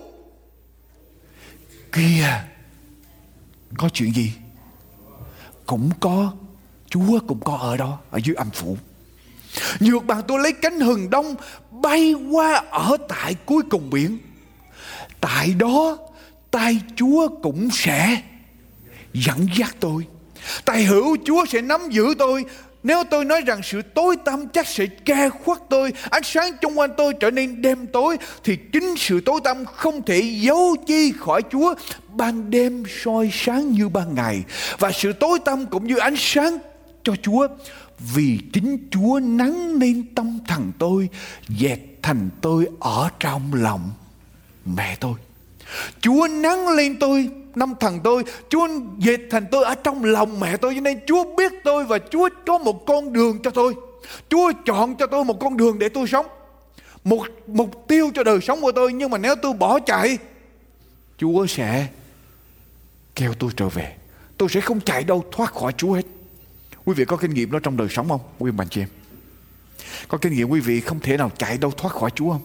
kìa, có chuyện gì? Cũng có, Chúa cũng có ở đó, ở dưới âm phủ. Nhược bằng tôi lấy cánh hừng đông bay qua ở tại cuối cùng biển, tại đó tay Chúa cũng sẽ dẫn dắt tôi. Tay hữu Chúa sẽ nắm giữ tôi. Nếu tôi nói rằng sự tối tăm chắc sẽ che khuất tôi, ánh sáng chung quanh tôi trở nên đêm tối, thì chính sự tối tăm không thể giấu chi khỏi Chúa. Ban đêm soi sáng như ban ngày, và sự tối tăm cũng như ánh sáng cho Chúa. Vì chính Chúa nắng lên tâm thần tôi, dệt thành tôi ở trong lòng mẹ tôi. Chúa nắng lên tôi, năm thần tôi, Chúa dệt thành tôi ở trong lòng mẹ tôi. Cho nên Chúa biết tôi, và Chúa có một con đường cho tôi. Chúa chọn cho tôi một con đường để tôi sống, một mục tiêu cho đời sống của tôi. Nhưng mà nếu tôi bỏ chạy, Chúa sẽ kêu tôi trở về. Tôi sẽ không chạy đâu thoát khỏi Chúa hết. Quý vị có kinh nghiệm đó trong đời sống không? Quý bạn chị em có kinh nghiệm quý vị không thể nào chạy đâu thoát khỏi Chúa không?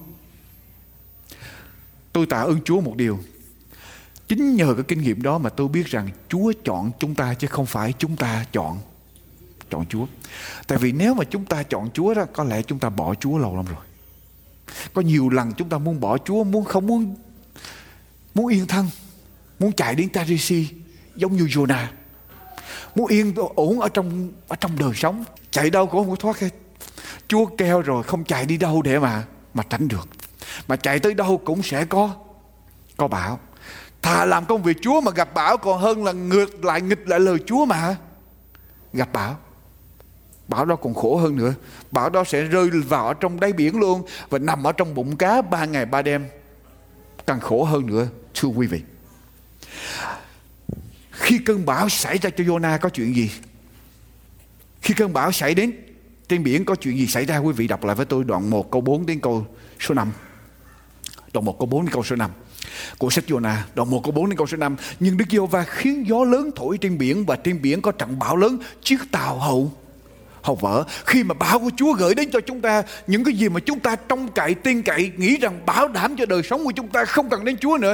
Tôi tạ ơn Chúa một điều, chính nhờ cái kinh nghiệm đó mà tôi biết rằng Chúa chọn chúng ta chứ không phải chúng ta chọn Chúa. Tại vì nếu mà chúng ta chọn Chúa đó, có lẽ chúng ta bỏ Chúa lâu lắm rồi. Có nhiều lần chúng ta muốn bỏ Chúa, muốn yên thân, muốn chạy đến Tarisi giống như Jonah, muốn yên ổn ở trong đời sống, chạy đâu cũng không có thoát hết. Chúa kêu rồi, không chạy đi đâu để mà tránh được, mà chạy tới đâu cũng sẽ có bão. Thà làm công việc Chúa mà gặp bão còn hơn là nghịch lại lời Chúa mà gặp bão. Bão đó còn khổ hơn nữa. Bão đó sẽ rơi vào trong đáy biển luôn, và nằm ở trong bụng cá 3 ngày 3 đêm, càng khổ hơn nữa. Thưa quý vị, khi cơn bão xảy ra cho Jonah có chuyện gì? Khi cơn bão xảy đến trên biển có chuyện gì xảy ra? Quý vị đọc lại với tôi đoạn 1 câu 4 đến câu số 5. Đoạn 1 câu 4 đến câu số 5 của sách Jonah. Đoạn 1 câu 4 đến câu số 5. Nhưng Đức Giê-hô-va khiến gió lớn thổi trên biển, và trên biển có trận bão lớn, chiếc tàu hầu vỡ. Khi mà bão của Chúa gửi đến cho chúng ta những cái gì mà chúng ta trông cậy, tin cậy, nghĩ rằng bảo đảm cho đời sống của chúng ta, không cần đến Chúa nữa.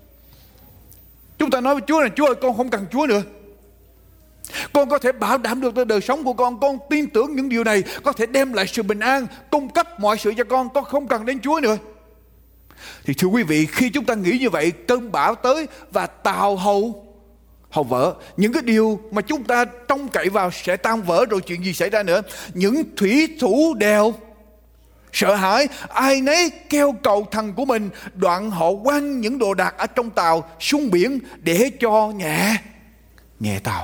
Chúng ta nói với Chúa là Chúa ơi, con không cần Chúa nữa, con có thể bảo đảm được đời sống của con tin tưởng những điều này có thể đem lại sự bình an, cung cấp mọi sự cho con không cần đến Chúa nữa. Thì thưa quý vị, khi chúng ta nghĩ như vậy, cơn bão tới và tàu hầu vỡ, những cái điều mà chúng ta trông cậy vào sẽ tan vỡ, rồi chuyện gì xảy ra nữa? Những thủy thủ đều sợ hãi, ai nấy kêu cầu thần của mình, đoạn họ quăng những đồ đạc ở trong tàu xuống biển để cho nhẹ tàu.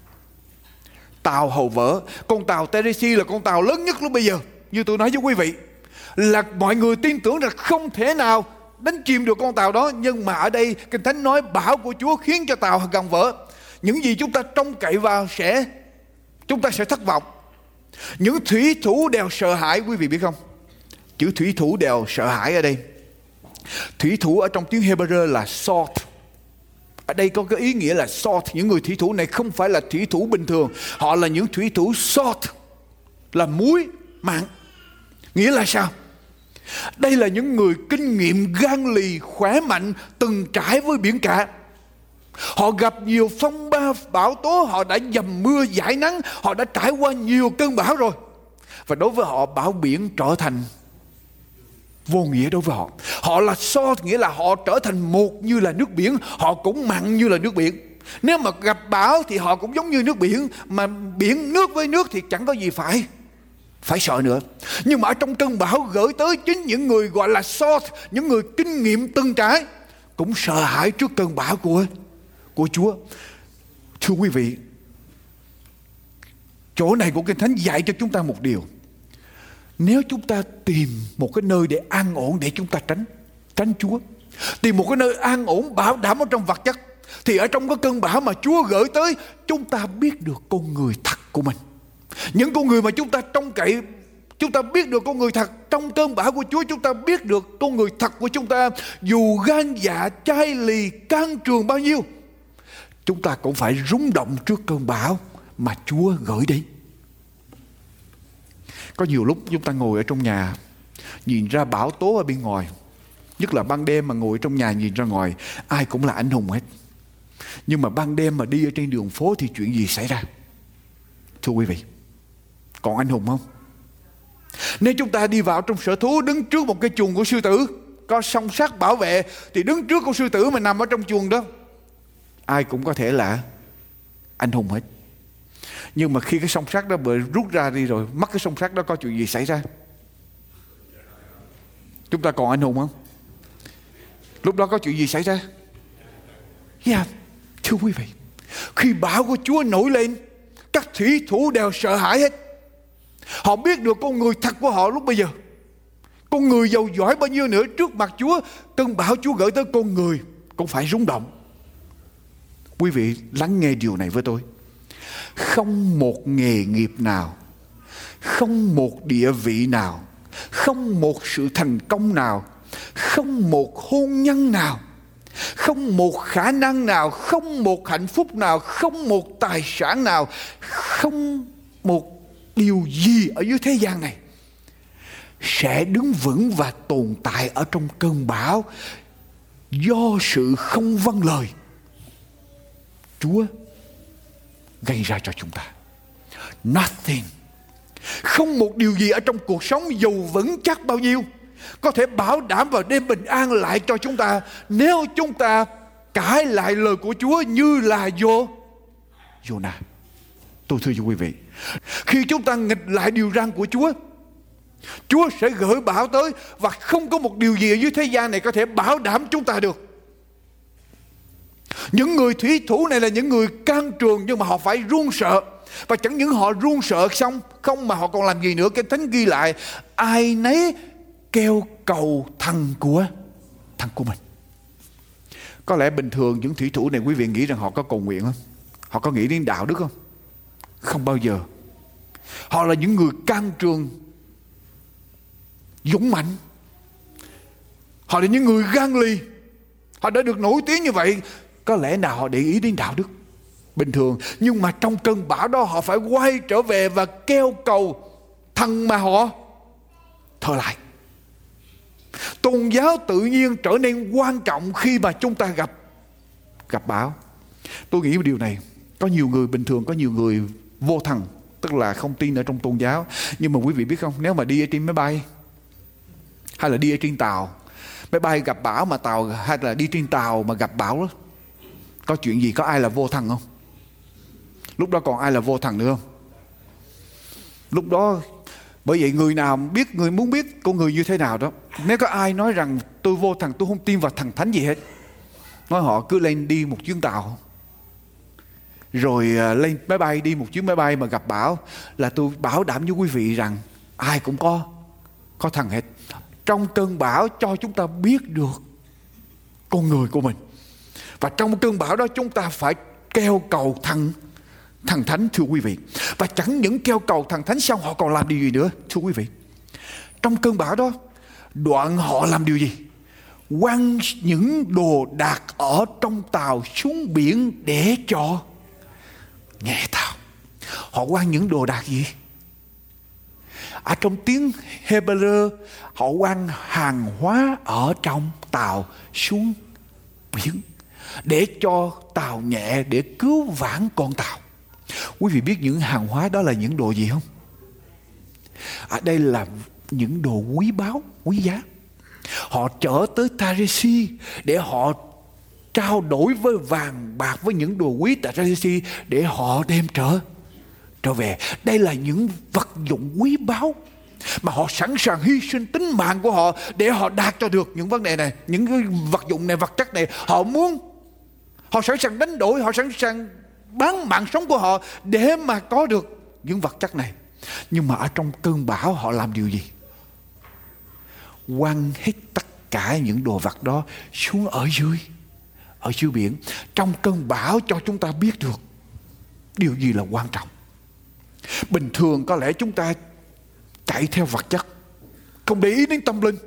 Tàu hầu vỡ. Con tàu Tarisi là con tàu lớn nhất lúc bây giờ. Như tôi nói với quý vị, là mọi người tin tưởng là không thể nào đánh chìm được con tàu đó. Nhưng mà ở đây Kinh Thánh nói bão của Chúa khiến cho tàu gần vỡ. Những gì chúng ta trông cậy vào chúng ta sẽ thất vọng. Những thủy thủ đều sợ hãi. Quý vị biết không? Chữ thủy thủ đều sợ hãi ở đây, thủy thủ ở trong tiếng Hebrew là salt. Ở đây có cái ý nghĩa là salt. Những người thủy thủ này không phải là thủy thủ bình thường, họ là những thủy thủ salt, là muối mặn. Nghĩa là sao? Đây là những người kinh nghiệm gan lì, khỏe mạnh, từng trải với biển cả. Họ gặp nhiều phong ba bão tố, họ đã dầm mưa dãi nắng, họ đã trải qua nhiều cơn bão rồi. Và đối với họ, bão biển trở thành vô nghĩa đối với họ. Họ là salt, nghĩa là họ trở thành một như là nước biển, họ cũng mặn như là nước biển. Nếu mà gặp bão thì họ cũng giống như nước biển, mà biển nước với nước thì chẳng có gì phải sợ nữa. Nhưng mà ở trong cơn bão gửi tới, chính những người gọi là salt, những người kinh nghiệm từng trải, cũng sợ hãi trước cơn bão của Chúa. Thưa quý vị, chỗ này của Kinh Thánh dạy cho chúng ta một điều. Nếu chúng ta tìm một cái nơi để an ổn để chúng ta tránh Chúa, tìm một cái nơi an ổn bảo đảm ở trong vật chất, thì ở trong cái cơn bão mà Chúa gửi tới, chúng ta biết được con người thật của mình. Những con người mà chúng ta trông cậy, chúng ta biết được con người thật. Trong cơn bão của Chúa chúng ta biết được con người thật của chúng ta. Dù gan dạ chai lì can trường bao nhiêu, chúng ta cũng phải rung động trước cơn bão mà Chúa gửi đến. Có nhiều lúc chúng ta ngồi ở trong nhà, nhìn ra bão tố ở bên ngoài, nhất là ban đêm mà ngồi trong nhà nhìn ra ngoài, ai cũng là anh hùng hết. Nhưng mà ban đêm mà đi ở trên đường phố thì chuyện gì xảy ra? Thưa quý vị, còn anh hùng không? Nếu chúng ta đi vào trong sở thú, đứng trước một cái chuồng của sư tử, có song sắt bảo vệ, thì đứng trước con sư tử mà nằm ở trong chuồng đó, ai cũng có thể là anh hùng hết. Nhưng mà khi cái song sắt đó bị rút ra đi rồi, mất cái song sắt đó, có chuyện gì xảy ra? Chúng ta còn anh hùng không? Lúc đó có chuyện gì xảy ra? Thưa quý vị, khi bão của Chúa nổi lên, các thủy thủ đều sợ hãi hết. Họ biết được con người thật của họ lúc bây giờ. Con người giàu giỏi bao nhiêu nữa, trước mặt Chúa, cơn bão Chúa gửi tới con người cũng phải rung động. Quý vị lắng nghe điều này với tôi. Không một nghề nghiệp nào, không một địa vị nào, không một sự thành công nào, không một hôn nhân nào, không một khả năng nào, không một hạnh phúc nào, không một tài sản nào, không một điều gì ở dưới thế gian này sẽ đứng vững và tồn tại ở trong cơn bão do sự không vâng lời Chúa gây ra cho chúng ta. Nothing. Không một điều gì ở trong cuộc sống dù vững chắc bao nhiêu có thể bảo đảm và đem bình an lại cho chúng ta nếu chúng ta cãi lại lời của Chúa như là Jonah. Tôi thưa quý vị, khi chúng ta nghịch lại điều răn của Chúa, Chúa sẽ gửi bão tới, và không có một điều gì ở dưới thế gian này có thể bảo đảm chúng ta được. Những người thủy thủ này là những người can trường, nhưng mà họ phải run sợ. Và chẳng những họ run sợ xong không, mà họ còn làm gì nữa? Cái Thánh ghi lại, ai nấy kêu cầu thần của mình. Có lẽ bình thường những thủy thủ này, quý vị nghĩ rằng họ có cầu nguyện không? Họ có nghĩ đến đạo đức không? Không bao giờ. Họ là những người can trường, dũng mạnh. Họ là những người gan lì. Họ đã được nổi tiếng như vậy, có lẽ nào họ để ý đến đạo đức bình thường. Nhưng mà trong cơn bão đó, họ phải quay trở về và kêu cầu thần mà họ thờ lại. Tôn giáo tự nhiên trở nên quan trọng khi mà chúng ta gặp bão. Tôi nghĩ điều này, có nhiều người bình thường, có nhiều người vô thần, tức là không tin ở trong tôn giáo. Nhưng mà quý vị biết không, nếu mà đi ở trên máy bay hay là đi ở trên tàu, máy bay gặp bão mà tàu, hay là đi trên tàu mà gặp bão đó, có chuyện gì, có ai là vô thần không? Lúc đó còn ai là vô thần nữa không? Lúc đó, bởi vậy người nào biết, người muốn biết con người như thế nào đó, nếu có ai nói rằng tôi vô thần, tôi không tin vào thần thánh gì hết, nói họ cứ lên đi một chuyến tàu, rồi lên máy bay, đi một chuyến máy bay mà gặp bão, là tôi bảo đảm với quý vị rằng ai cũng có thần hết. Trong cơn bão cho chúng ta biết được con người của mình. Và trong cơn bão đó chúng ta phải kêu cầu thần thánh, thưa quý vị. Và chẳng những kêu cầu thần thánh, xong họ còn làm điều gì nữa, thưa quý vị? Trong cơn bão đó, đoạn họ làm điều gì? Quăng những đồ đạc ở trong tàu xuống biển để cho nghe tàu. Họ quăng những đồ đạc gì? Ở trong tiếng Hebrew, họ quăng hàng hóa ở trong tàu xuống biển để cho tàu nhẹ, để cứu vãn con tàu. Quý vị biết những hàng hóa đó là những đồ gì không? Ở đây là những đồ quý báu, quý giá. Họ chở tới Taresi để họ trao đổi với vàng bạc, với những đồ quý tại Taresi, để họ đem trở về. Đây là những vật dụng quý báu mà họ sẵn sàng hy sinh tính mạng của họ để họ đạt cho được những vấn đề này, những cái vật dụng này, vật chất này. Họ sẵn sàng đánh đổi, họ sẵn sàng bán mạng sống của họ để mà có được những vật chất này. Nhưng mà ở trong cơn bão họ làm điều gì? Quăng hết tất cả những đồ vật đó xuống ở dưới biển. Trong cơn bão cho chúng ta biết được điều gì là quan trọng. Bình thường có lẽ chúng ta chạy theo vật chất, không để ý đến tâm linh,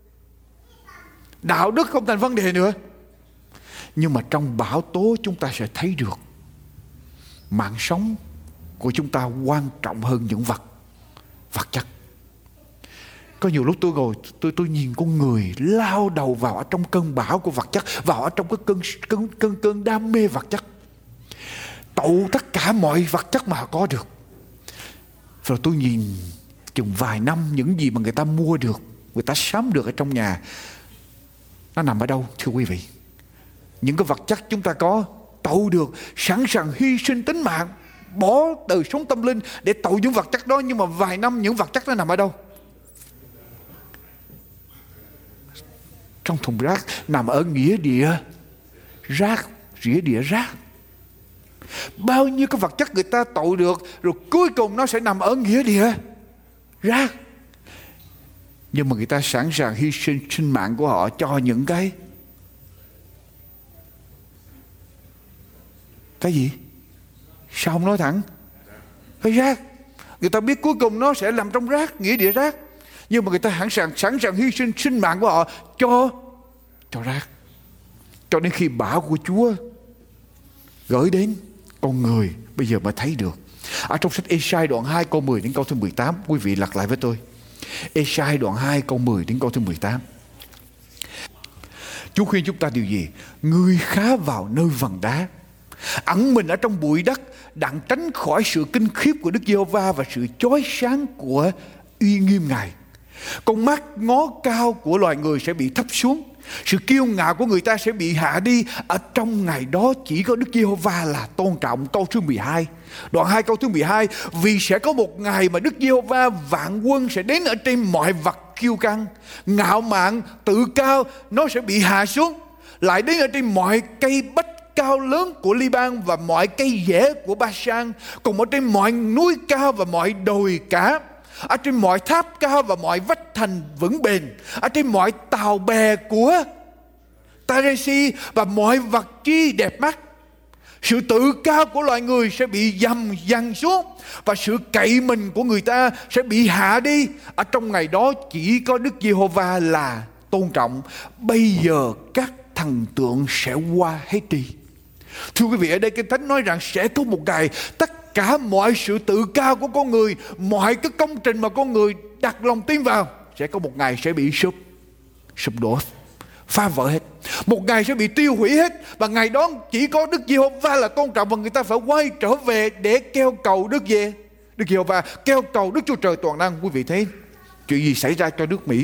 đạo đức không thành vấn đề nữa. Nhưng mà trong bão tố chúng ta sẽ thấy được mạng sống của chúng ta quan trọng hơn những vật chất. Có nhiều lúc tôi ngồi tôi nhìn con người lao đầu vào ở trong cơn bão của vật chất, vào ở trong cái cơn đam mê vật chất, tậu tất cả mọi vật chất mà họ có được. Rồi tôi nhìn chừng vài năm những gì mà người ta mua được, người ta sắm được ở trong nhà, nó nằm ở đâu thưa quý vị? Những cái vật chất chúng ta có, tậu được, sẵn sàng hy sinh tính mạng, bỏ đời sống tâm linh để tậu những vật chất đó. Nhưng mà vài năm những vật chất đó nằm ở đâu? Trong thùng rác, nằm ở nghĩa địa rác, nghĩa địa rác. Bao nhiêu cái vật chất người ta tậu được, rồi cuối cùng nó sẽ nằm ở nghĩa địa rác. Nhưng mà người ta sẵn sàng hy sinh sinh mạng của họ cho những cái gì? Sao không nói thẳng? Cái rác. Người ta biết cuối cùng nó sẽ nằm trong rác, nghĩa địa rác. Nhưng mà người ta sẵn sàng hy sinh sinh mạng của họ cho rác. Cho đến khi bão của Chúa gửi đến, con người bây giờ mới thấy được. Ở trong sách Ê-sai đoạn 2 câu 10 đến câu thứ 18, quý vị lật lại với tôi. Ê-sai đoạn 2 câu 10 đến câu thứ 18. Chúa khuyên chúng ta điều gì? Ngươi khá vào nơi vầng đá, ẩn mình ở trong bụi đất, đặng tránh khỏi sự kinh khiếp của Đức Giê-hô-va và sự chói sáng của uy nghiêm Ngài. Con mắt ngó cao của loài người sẽ bị thấp xuống, sự kiêu ngạo của người ta sẽ bị hạ đi. Ở trong ngày đó chỉ có Đức Giê-hô-va là tôn trọng. Câu thứ 12, đoạn 2 câu thứ 12. Vì sẽ có một ngày mà Đức Giê-hô-va vạn quân sẽ đến ở trên mọi vật kiêu căng, ngạo mạn, tự cao, nó sẽ bị hạ xuống. Lại đến ở trên mọi cây bách cao lớn của Li-ban và mọi cây dẻ của Ba-san, cùng ở trên mọi núi cao và mọi đồi cả, ở trên mọi tháp cao và mọi vách thành vững bền, ở trên mọi tàu bè của Taresi và mọi vật chi đẹp mắt. Sự tự cao của loài người sẽ bị dằn xuống và sự cậy mình của người ta sẽ bị hạ đi. Ở trong ngày đó chỉ có Đức Giê-hô-va là tôn trọng. Bây giờ các thần tượng sẽ qua hết đi. Thưa quý vị, ở đây Kinh Thánh nói rằng sẽ có một ngày tất cả mọi sự tự cao của con người, mọi cái công trình mà con người đặt lòng tin vào, sẽ có một ngày sẽ bị sụp đổ, phá vỡ hết. Một ngày sẽ bị tiêu hủy hết. Và ngày đó chỉ có Đức Giê-hô-va là tôn trọng. Và người ta phải quay trở về để kêu cầu Đức Giê-hô-va, kêu cầu Đức Chúa Trời toàn năng. Quý vị thấy chuyện gì xảy ra cho nước Mỹ?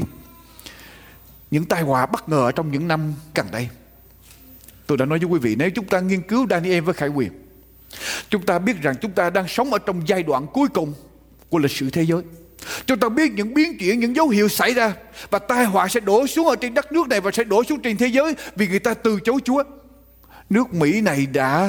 Những tai họa bất ngờ trong những năm gần đây. Tôi đã nói với quý vị, nếu chúng ta nghiên cứu Daniel với Khải Huyền, chúng ta biết rằng chúng ta đang sống ở trong giai đoạn cuối cùng của lịch sử thế giới. Chúng ta biết những biến chuyển, những dấu hiệu xảy ra, và tai họa sẽ đổ xuống ở trên đất nước này và sẽ đổ xuống trên thế giới vì người ta từ chối Chúa. Nước Mỹ này đã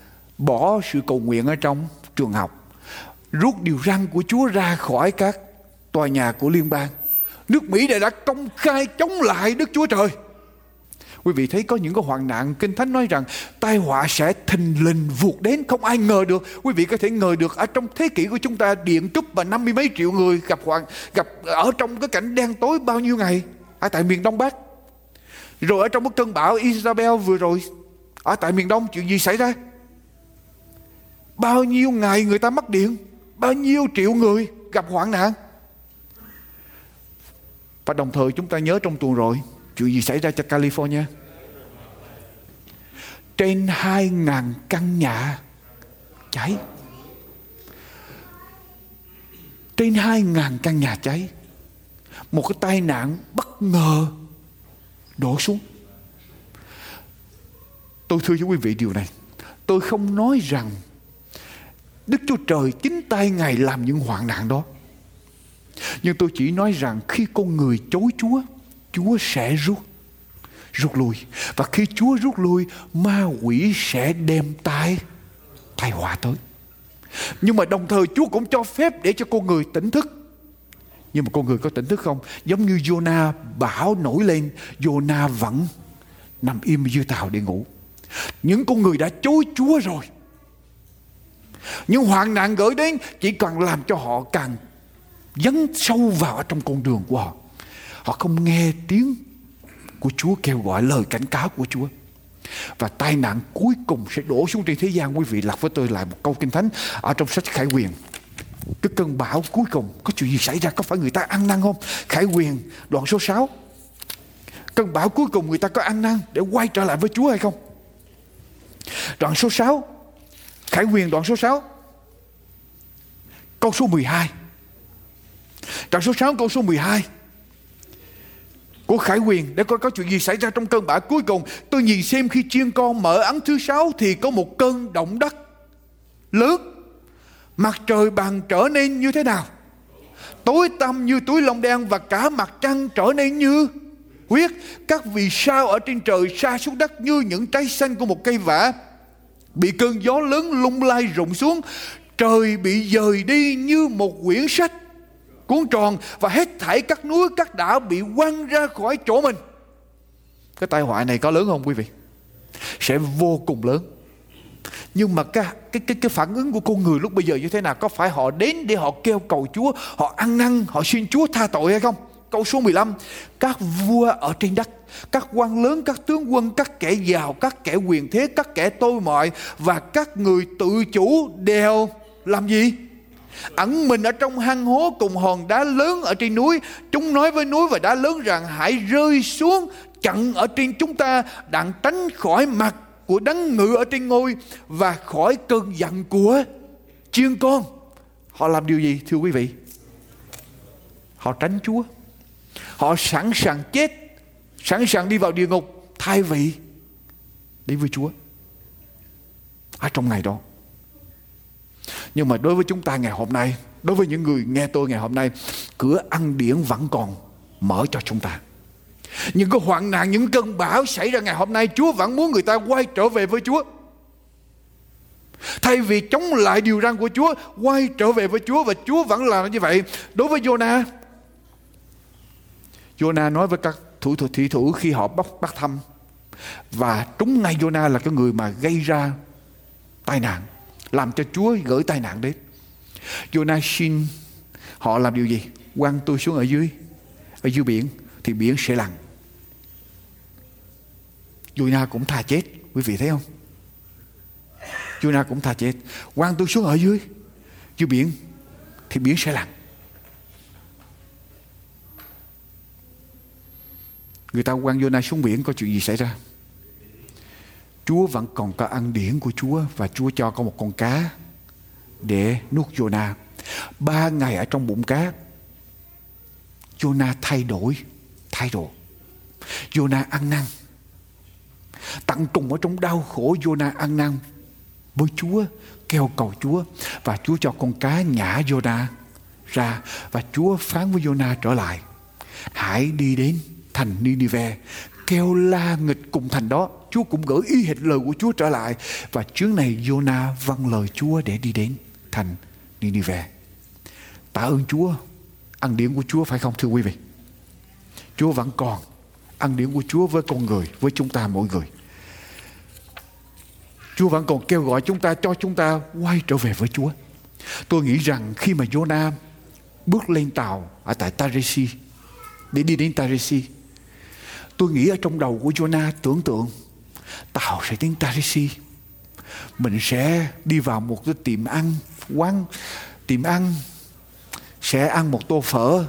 bỏ sự cầu nguyện ở trong trường học, rút điều răn của Chúa ra khỏi các tòa nhà của liên bang. Nước Mỹ này đã công khai chống lại Đức Chúa Trời. Quý vị thấy có những cái hoạn nạn, Kinh Thánh nói rằng tai họa sẽ thình lình vụt đến, không ai ngờ được. Quý vị có thể ngờ được ở trong thế kỷ của chúng ta, điện cúp và 50 mấy triệu người gặp ở trong cái cảnh đen tối bao nhiêu ngày ở tại miền Đông Bắc. Rồi ở trong cái cơn bão Isabel vừa rồi ở tại miền Đông, chuyện gì xảy ra? Bao nhiêu ngày người ta mất điện, bao nhiêu triệu người gặp hoạn nạn. Và đồng thời chúng ta nhớ trong tuần rồi chuyện gì xảy ra cho California? Trên 2.000 căn nhà cháy. Trên 2.000 căn nhà cháy. Một cái tai nạn bất ngờ đổ xuống. Tôi thưa với quý vị điều này, tôi không nói rằng Đức Chúa Trời chính tay Ngài làm những hoạn nạn đó. Nhưng tôi chỉ nói rằng khi con người chối Chúa, Chúa sẽ rút lui. Và khi Chúa rút lui, ma quỷ sẽ đem tai họa tới. Nhưng mà đồng thời Chúa cũng cho phép để cho con người tỉnh thức. Nhưng mà con người có tỉnh thức không? Giống như Jonah, bão nổi lên, Jonah vẫn nằm im dưới tàu để ngủ. Những con người đã chối Chúa rồi. Những hoạn nạn gửi đến chỉ cần làm cho họ càng dấn sâu vào ở trong con đường của họ. Họ không nghe tiếng của Chúa kêu gọi, lời cảnh cáo của Chúa. Và tai nạn cuối cùng sẽ đổ xuống trên thế gian. Quý vị lặp với tôi lại một câu Kinh Thánh ở trong sách Khải Huyền. Cái cơn bão cuối cùng có chuyện gì xảy ra? Có phải người ta ăn năn không? Khải Huyền đoạn số 6. Cơn bão cuối cùng người ta có ăn năn để quay trở lại với Chúa hay không? Đoạn số 6, Khải Huyền đoạn số 6, câu số 12. Đoạn số 6 câu số 12 của Khải Huyền, để coi có chuyện gì xảy ra trong cơn bão cuối cùng. Tôi nhìn xem khi chiên con mở ấn thứ 6 thì có một cơn động đất lớn. Mặt trời bằng trở nên như thế nào? Tối tăm như túi lông đen, và cả mặt trăng trở nên như huyết. Các vì sao ở trên trời sa xuống đất như những trái xanh của một cây vả. Bị cơn gió lớn lung lay rụng xuống. Trời bị dời đi như một quyển sách cuốn tròn, và hết thảy các núi các đảo bị quăng ra khỏi chỗ mình. Cái tai họa này có lớn không quý vị? Sẽ vô cùng lớn. Nhưng mà cái phản ứng của con người lúc bây giờ như thế nào? Có phải họ đến để họ kêu cầu Chúa, họ ăn năn, họ xin Chúa tha tội hay không? Câu số 15. Các vua ở trên đất, các quan lớn, các tướng quân, các kẻ giàu, các kẻ quyền thế, các kẻ tôi mọi và các người tự chủ đều làm gì? Ẩn mình ở trong hang hố cùng hòn đá lớn ở trên núi. Chúng nói với núi và đá lớn rằng hãy rơi xuống chặn ở trên chúng ta, đặng tránh khỏi mặt của đấng ngự ở trên ngôi và khỏi cơn giận của chiên con. Họ làm điều gì thưa quý vị? Họ tránh Chúa. Họ sẵn sàng chết, sẵn sàng đi vào địa ngục thay vì đi với Chúa ở trong ngày đó. Nhưng mà đối với chúng ta ngày hôm nay, đối với những người nghe tôi ngày hôm nay, cửa ân điển vẫn còn mở cho chúng ta. Những cái hoạn nạn, những cơn bão xảy ra ngày hôm nay, Chúa vẫn muốn người ta quay trở về với Chúa. Thay vì chống lại điều răn của Chúa, quay trở về với Chúa. Và Chúa vẫn làm như vậy. Đối với Jonah, Jonah nói với các thủy thủ khi họ bắt thăm, và trúng ngay Jonah là cái người mà gây ra tai nạn, làm cho Chúa gửi tai nạn đến. Jonah xin họ làm điều gì? Quăng tôi xuống ở dưới biển thì biển sẽ lặng. Jonah cũng thà chết, quý vị thấy không? Jonah cũng thà chết. Quăng tôi xuống ở dưới biển thì biển sẽ lặng. Người ta quăng Jonah xuống biển, có chuyện gì xảy ra? Chúa vẫn còn có ân điển của Chúa, và Chúa cho có một con cá để nuốt Jonah. 3 ngày ở trong bụng cá, Jonah thay đổi. Jonah ăn năn. Tận cùng ở trong đau khổ, Jonah ăn năn với Chúa, kêu cầu Chúa, và Chúa cho con cá nhả Jonah ra, và Chúa phán với Jonah trở lại: hãy đi đến thành Ninive, kêu la nghịch cùng thành đó. Chúa cũng gửi y hệt lời của Chúa trở lại, và chuyến này Jonah vâng lời Chúa để đi đến thành Ninive. Tạ ơn Chúa, ân điển của Chúa, phải không thưa quý vị? Chúa vẫn còn ân điển của Chúa với con người, với chúng ta mỗi người. Chúa vẫn còn kêu gọi chúng ta, cho chúng ta quay trở về với Chúa. Tôi nghĩ rằng khi mà Jonah bước lên tàu ở tại Taresi để đi đến Taresi, tôi nghĩ ở trong đầu của Jonah tưởng tượng tàu sẽ đến Taresi, mình sẽ đi vào một cái tiệm ăn, sẽ ăn một tô phở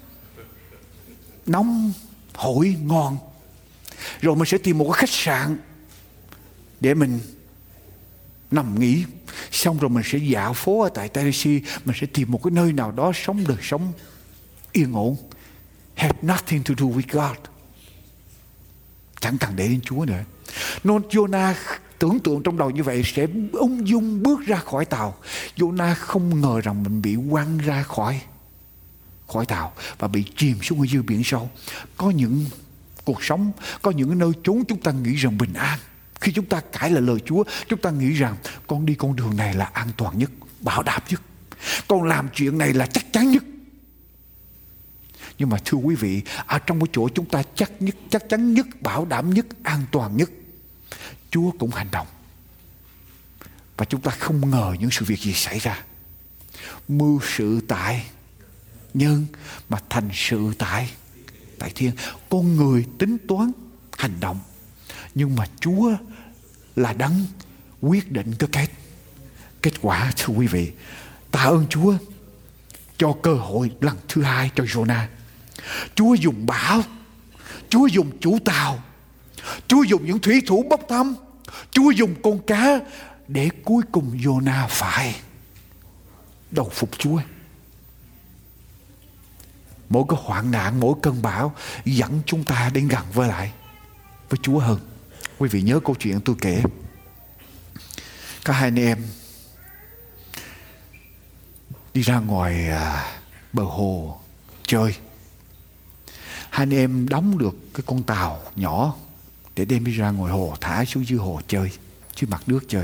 nóng hổi ngon, rồi mình sẽ tìm một cái khách sạn để mình nằm nghỉ. Xong rồi mình sẽ dạo phố ở tại Taresi, mình sẽ tìm một cái nơi nào đó sống đời sống yên ổn, have nothing to do with God, chẳng cần để đến Chúa nữa. Nên Jonah tưởng tượng trong đầu như vậy, sẽ ung dung bước ra khỏi tàu. Jonah không ngờ rằng mình bị quăng ra khỏi tàu và bị chìm xuống ở dưới biển sâu. Có những cuộc sống, có những nơi chốn chúng ta nghĩ rằng bình an. Khi chúng ta cãi lại lời Chúa, chúng ta nghĩ rằng con đi con đường này là an toàn nhất, bảo đảm nhất, con làm chuyện này là chắc chắn nhất. Nhưng mà thưa quý vị, ở trong cái chỗ chúng ta chắc chắn nhất, bảo đảm nhất, an toàn nhất, Chúa cũng hành động. Và chúng ta không ngờ những sự việc gì xảy ra. Mưu sự tại nhân mà thành sự tại thiên. Con người tính toán hành động, nhưng mà Chúa là đấng quyết định cái kết quả. Thưa quý vị, tạ ơn Chúa cho cơ hội lần thứ hai cho Jonah. Chúa dùng bão, Chúa dùng chủ tàu, Chúa dùng những thủy thủ bốc thăm, Chúa dùng con cá, để cuối cùng Jonah phải đầu phục Chúa. Mỗi cái hoạn nạn, mỗi cơn bão dẫn chúng ta đến gần với Chúa hơn. Quý vị nhớ câu chuyện tôi kể, có hai anh em đi ra ngoài bờ hồ chơi. Hai anh em đóng được cái con tàu nhỏ để đem đi ra ngoài hồ, thả xuống dưới hồ chơi, dưới mặt nước chơi.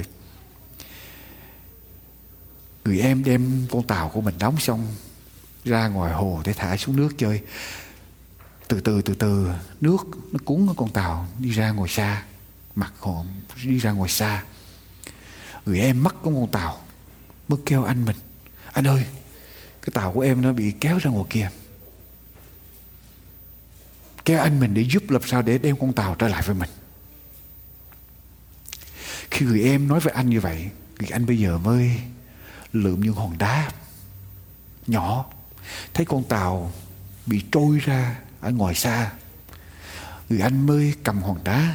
Người em đem con tàu của mình đóng xong ra ngoài hồ để thả xuống nước chơi. Từ từ nước nó cuốn con tàu đi ra ngoài xa, mặt hồ đi ra ngoài xa. Người em mất con tàu mới kêu anh mình: anh ơi, cái tàu của em nó bị kéo ra ngoài kia. Kêu anh mình để giúp làm sao để đem con tàu trở lại với mình. Khi người em nói với anh như vậy, người anh bây giờ mới lượm những hòn đá nhỏ, thấy con tàu bị trôi ra ở ngoài xa. Người anh mới cầm hòn đá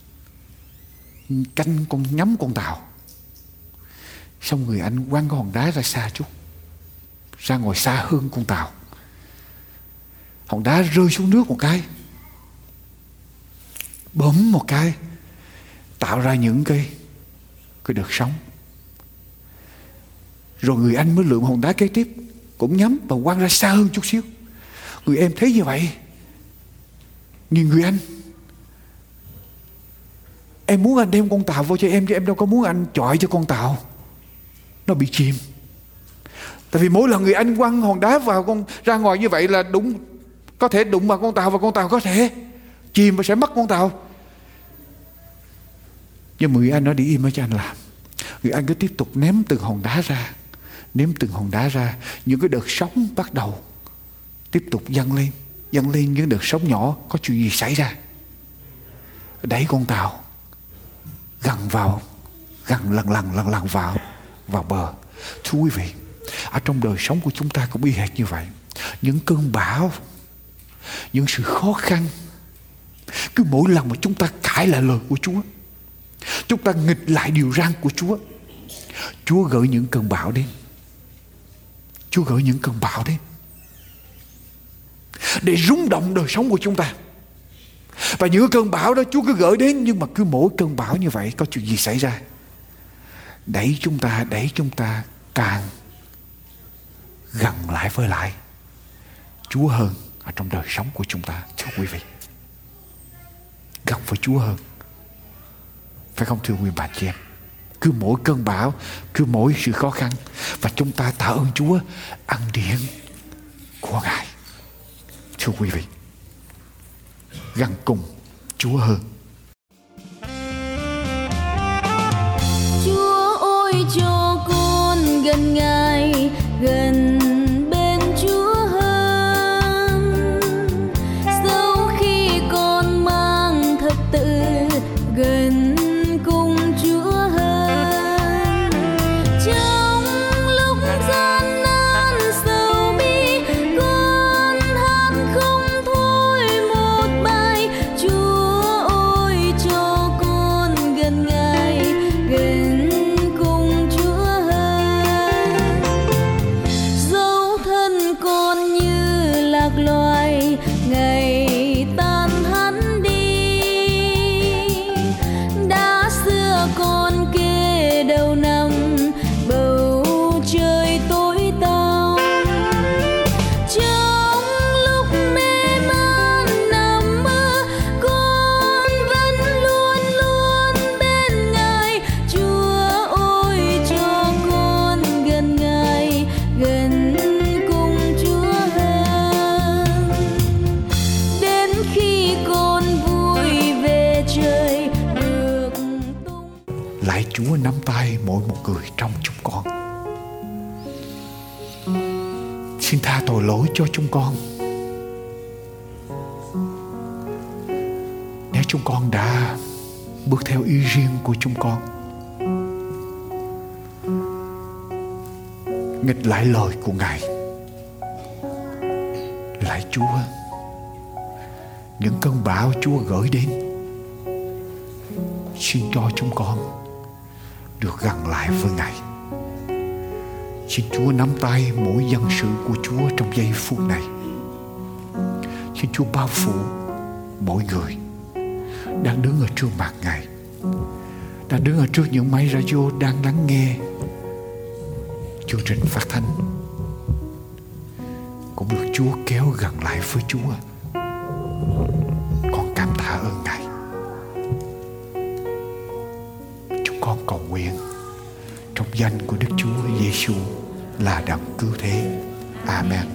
nhắm con tàu. Xong người anh quăng cái hòn đá ra xa chút, ra ngoài xa hơn con tàu. Hòn đá rơi xuống nước một cái, bấm một cái, tạo ra những cái đợt sóng. Rồi người anh mới lượm hòn đá kế tiếp, cũng nhắm và quăng ra xa hơn chút xíu. Người em thấy như vậy, nhìn người anh: em muốn anh đem con tàu vô cho em, chứ em đâu có muốn anh chọi cho con tàu nó bị chìm. Tại vì mỗi lần người anh quăng hòn đá vào ra ngoài như vậy là có thể đụng vào con tàu, và con tàu có thể chìm và sẽ mất con tàu. Nhưng mà người anh nói đi im cho anh làm. Người anh cứ tiếp tục ném từng hòn đá ra, những cái đợt sóng bắt đầu tiếp tục dâng lên những đợt sóng nhỏ. Có chuyện gì xảy ra? Đẩy con tàu lần vào bờ. Thưa quý vị, ở trong đời sống của chúng ta cũng y hệt như vậy. Những cơn bão, những sự khó khăn, cứ mỗi lần mà chúng ta cãi lại lời của Chúa, chúng ta nghịch lại điều răn của Chúa, Chúa gửi những cơn bão đến. Để rung động đời sống của chúng ta. Và những cơn bão đó Chúa cứ gửi đến, nhưng mà cứ mỗi cơn bão như vậy có chuyện gì xảy ra? Đẩy chúng ta càng gần lại với Chúa hơn ở trong đời sống của chúng ta. Thưa quý vị, gần với Chúa hơn, phải không thưa quý bà chị em? Cứ mỗi cơn bão, cứ mỗi sự khó khăn, và chúng ta tạ ơn Chúa, ân điển của Ngài. Thưa quý vị, gần cùng Chúa hơn. Chúa ơi, cho con gần Ngài, gần bên Chúa hơn. Dẫu khi con mang thật tự gần cùng Chúa hơn. Trong lúc gian nan sầu bi, con hát không thôi một bài. Chúa ơi, cho con gần Ngài, gần cùng Chúa hơn. Lạy Chúa nắm tay mỗi một người trong chúng con. Xin tha tội lỗi cho chúng con. Nếu chúng con đã bước theo ý riêng của chúng con, nghịch lại lời của Ngài, lạy Chúa, những cơn bão Chúa gửi đến, xin cho chúng con được gần lại với Ngài. Xin Chúa nắm tay mỗi dân sự của Chúa trong giây phút này. Xin Chúa bao phủ mỗi người đang đứng ở trước mặt Ngài, đang đứng ở trước những máy radio đang lắng nghe chương trình phát thanh, cũng được Chúa kéo gần lại với Chúa. Con cảm tạ ơn Ngài. Chúng con cầu nguyện trong danh của Đức Chúa Giêsu là đấng cứu thế. Amen.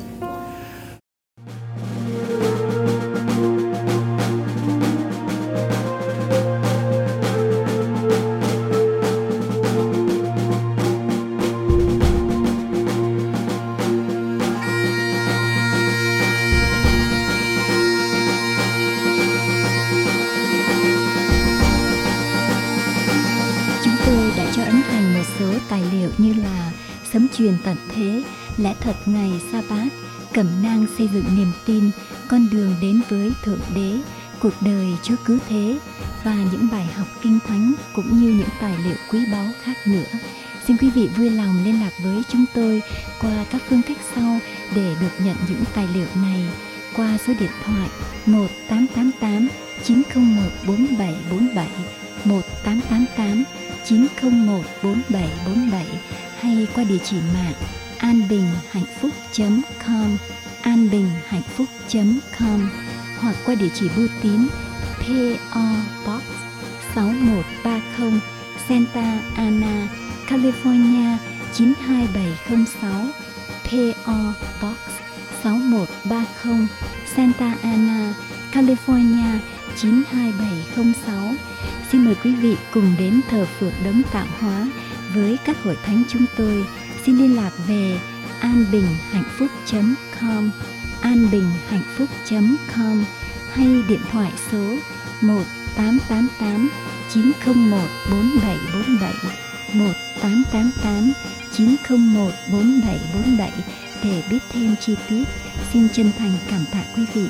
Tài liệu như là Sấm truyền tận thế, Lẽ thật ngày Sa-bát, Cẩm nang xây dựng niềm tin, Con đường đến với Thượng Đế, Cuộc đời Chúa cứu thế và những bài học kinh thánh cũng như những tài liệu quý báu khác nữa. Xin quý vị vui lòng liên lạc với chúng tôi qua các phương cách sau để được nhận những tài liệu này qua số điện thoại 1888 901 4747, 1888 901 4747 hay qua địa chỉ mạng anbinhhạnhphúc.com, anbinhhạnhphúc.com, hoặc qua địa chỉ bưu tín PO Box 6130 Santa Ana, California 92706, PO Box 6130 Santa Ana, California 92706. Xin mời quý vị cùng đến thờ phượng đấng tạo hóa với các hội thánh chúng tôi. Xin liên lạc về anbinhhạnhphúc.com, anbinhhạnhphúc.com hay điện thoại số 1888 901 4747, 1888 901 4747 để biết thêm chi tiết. Xin chân thành cảm tạ quý vị.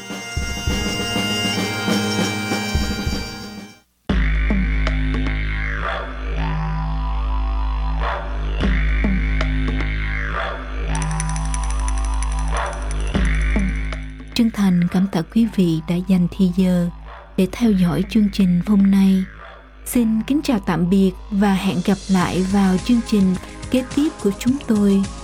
Chân thành cảm tạ quý vị đã dành thời giờ để theo dõi chương trình hôm nay. Xin kính chào tạm biệt và hẹn gặp lại vào chương trình kế tiếp của chúng tôi.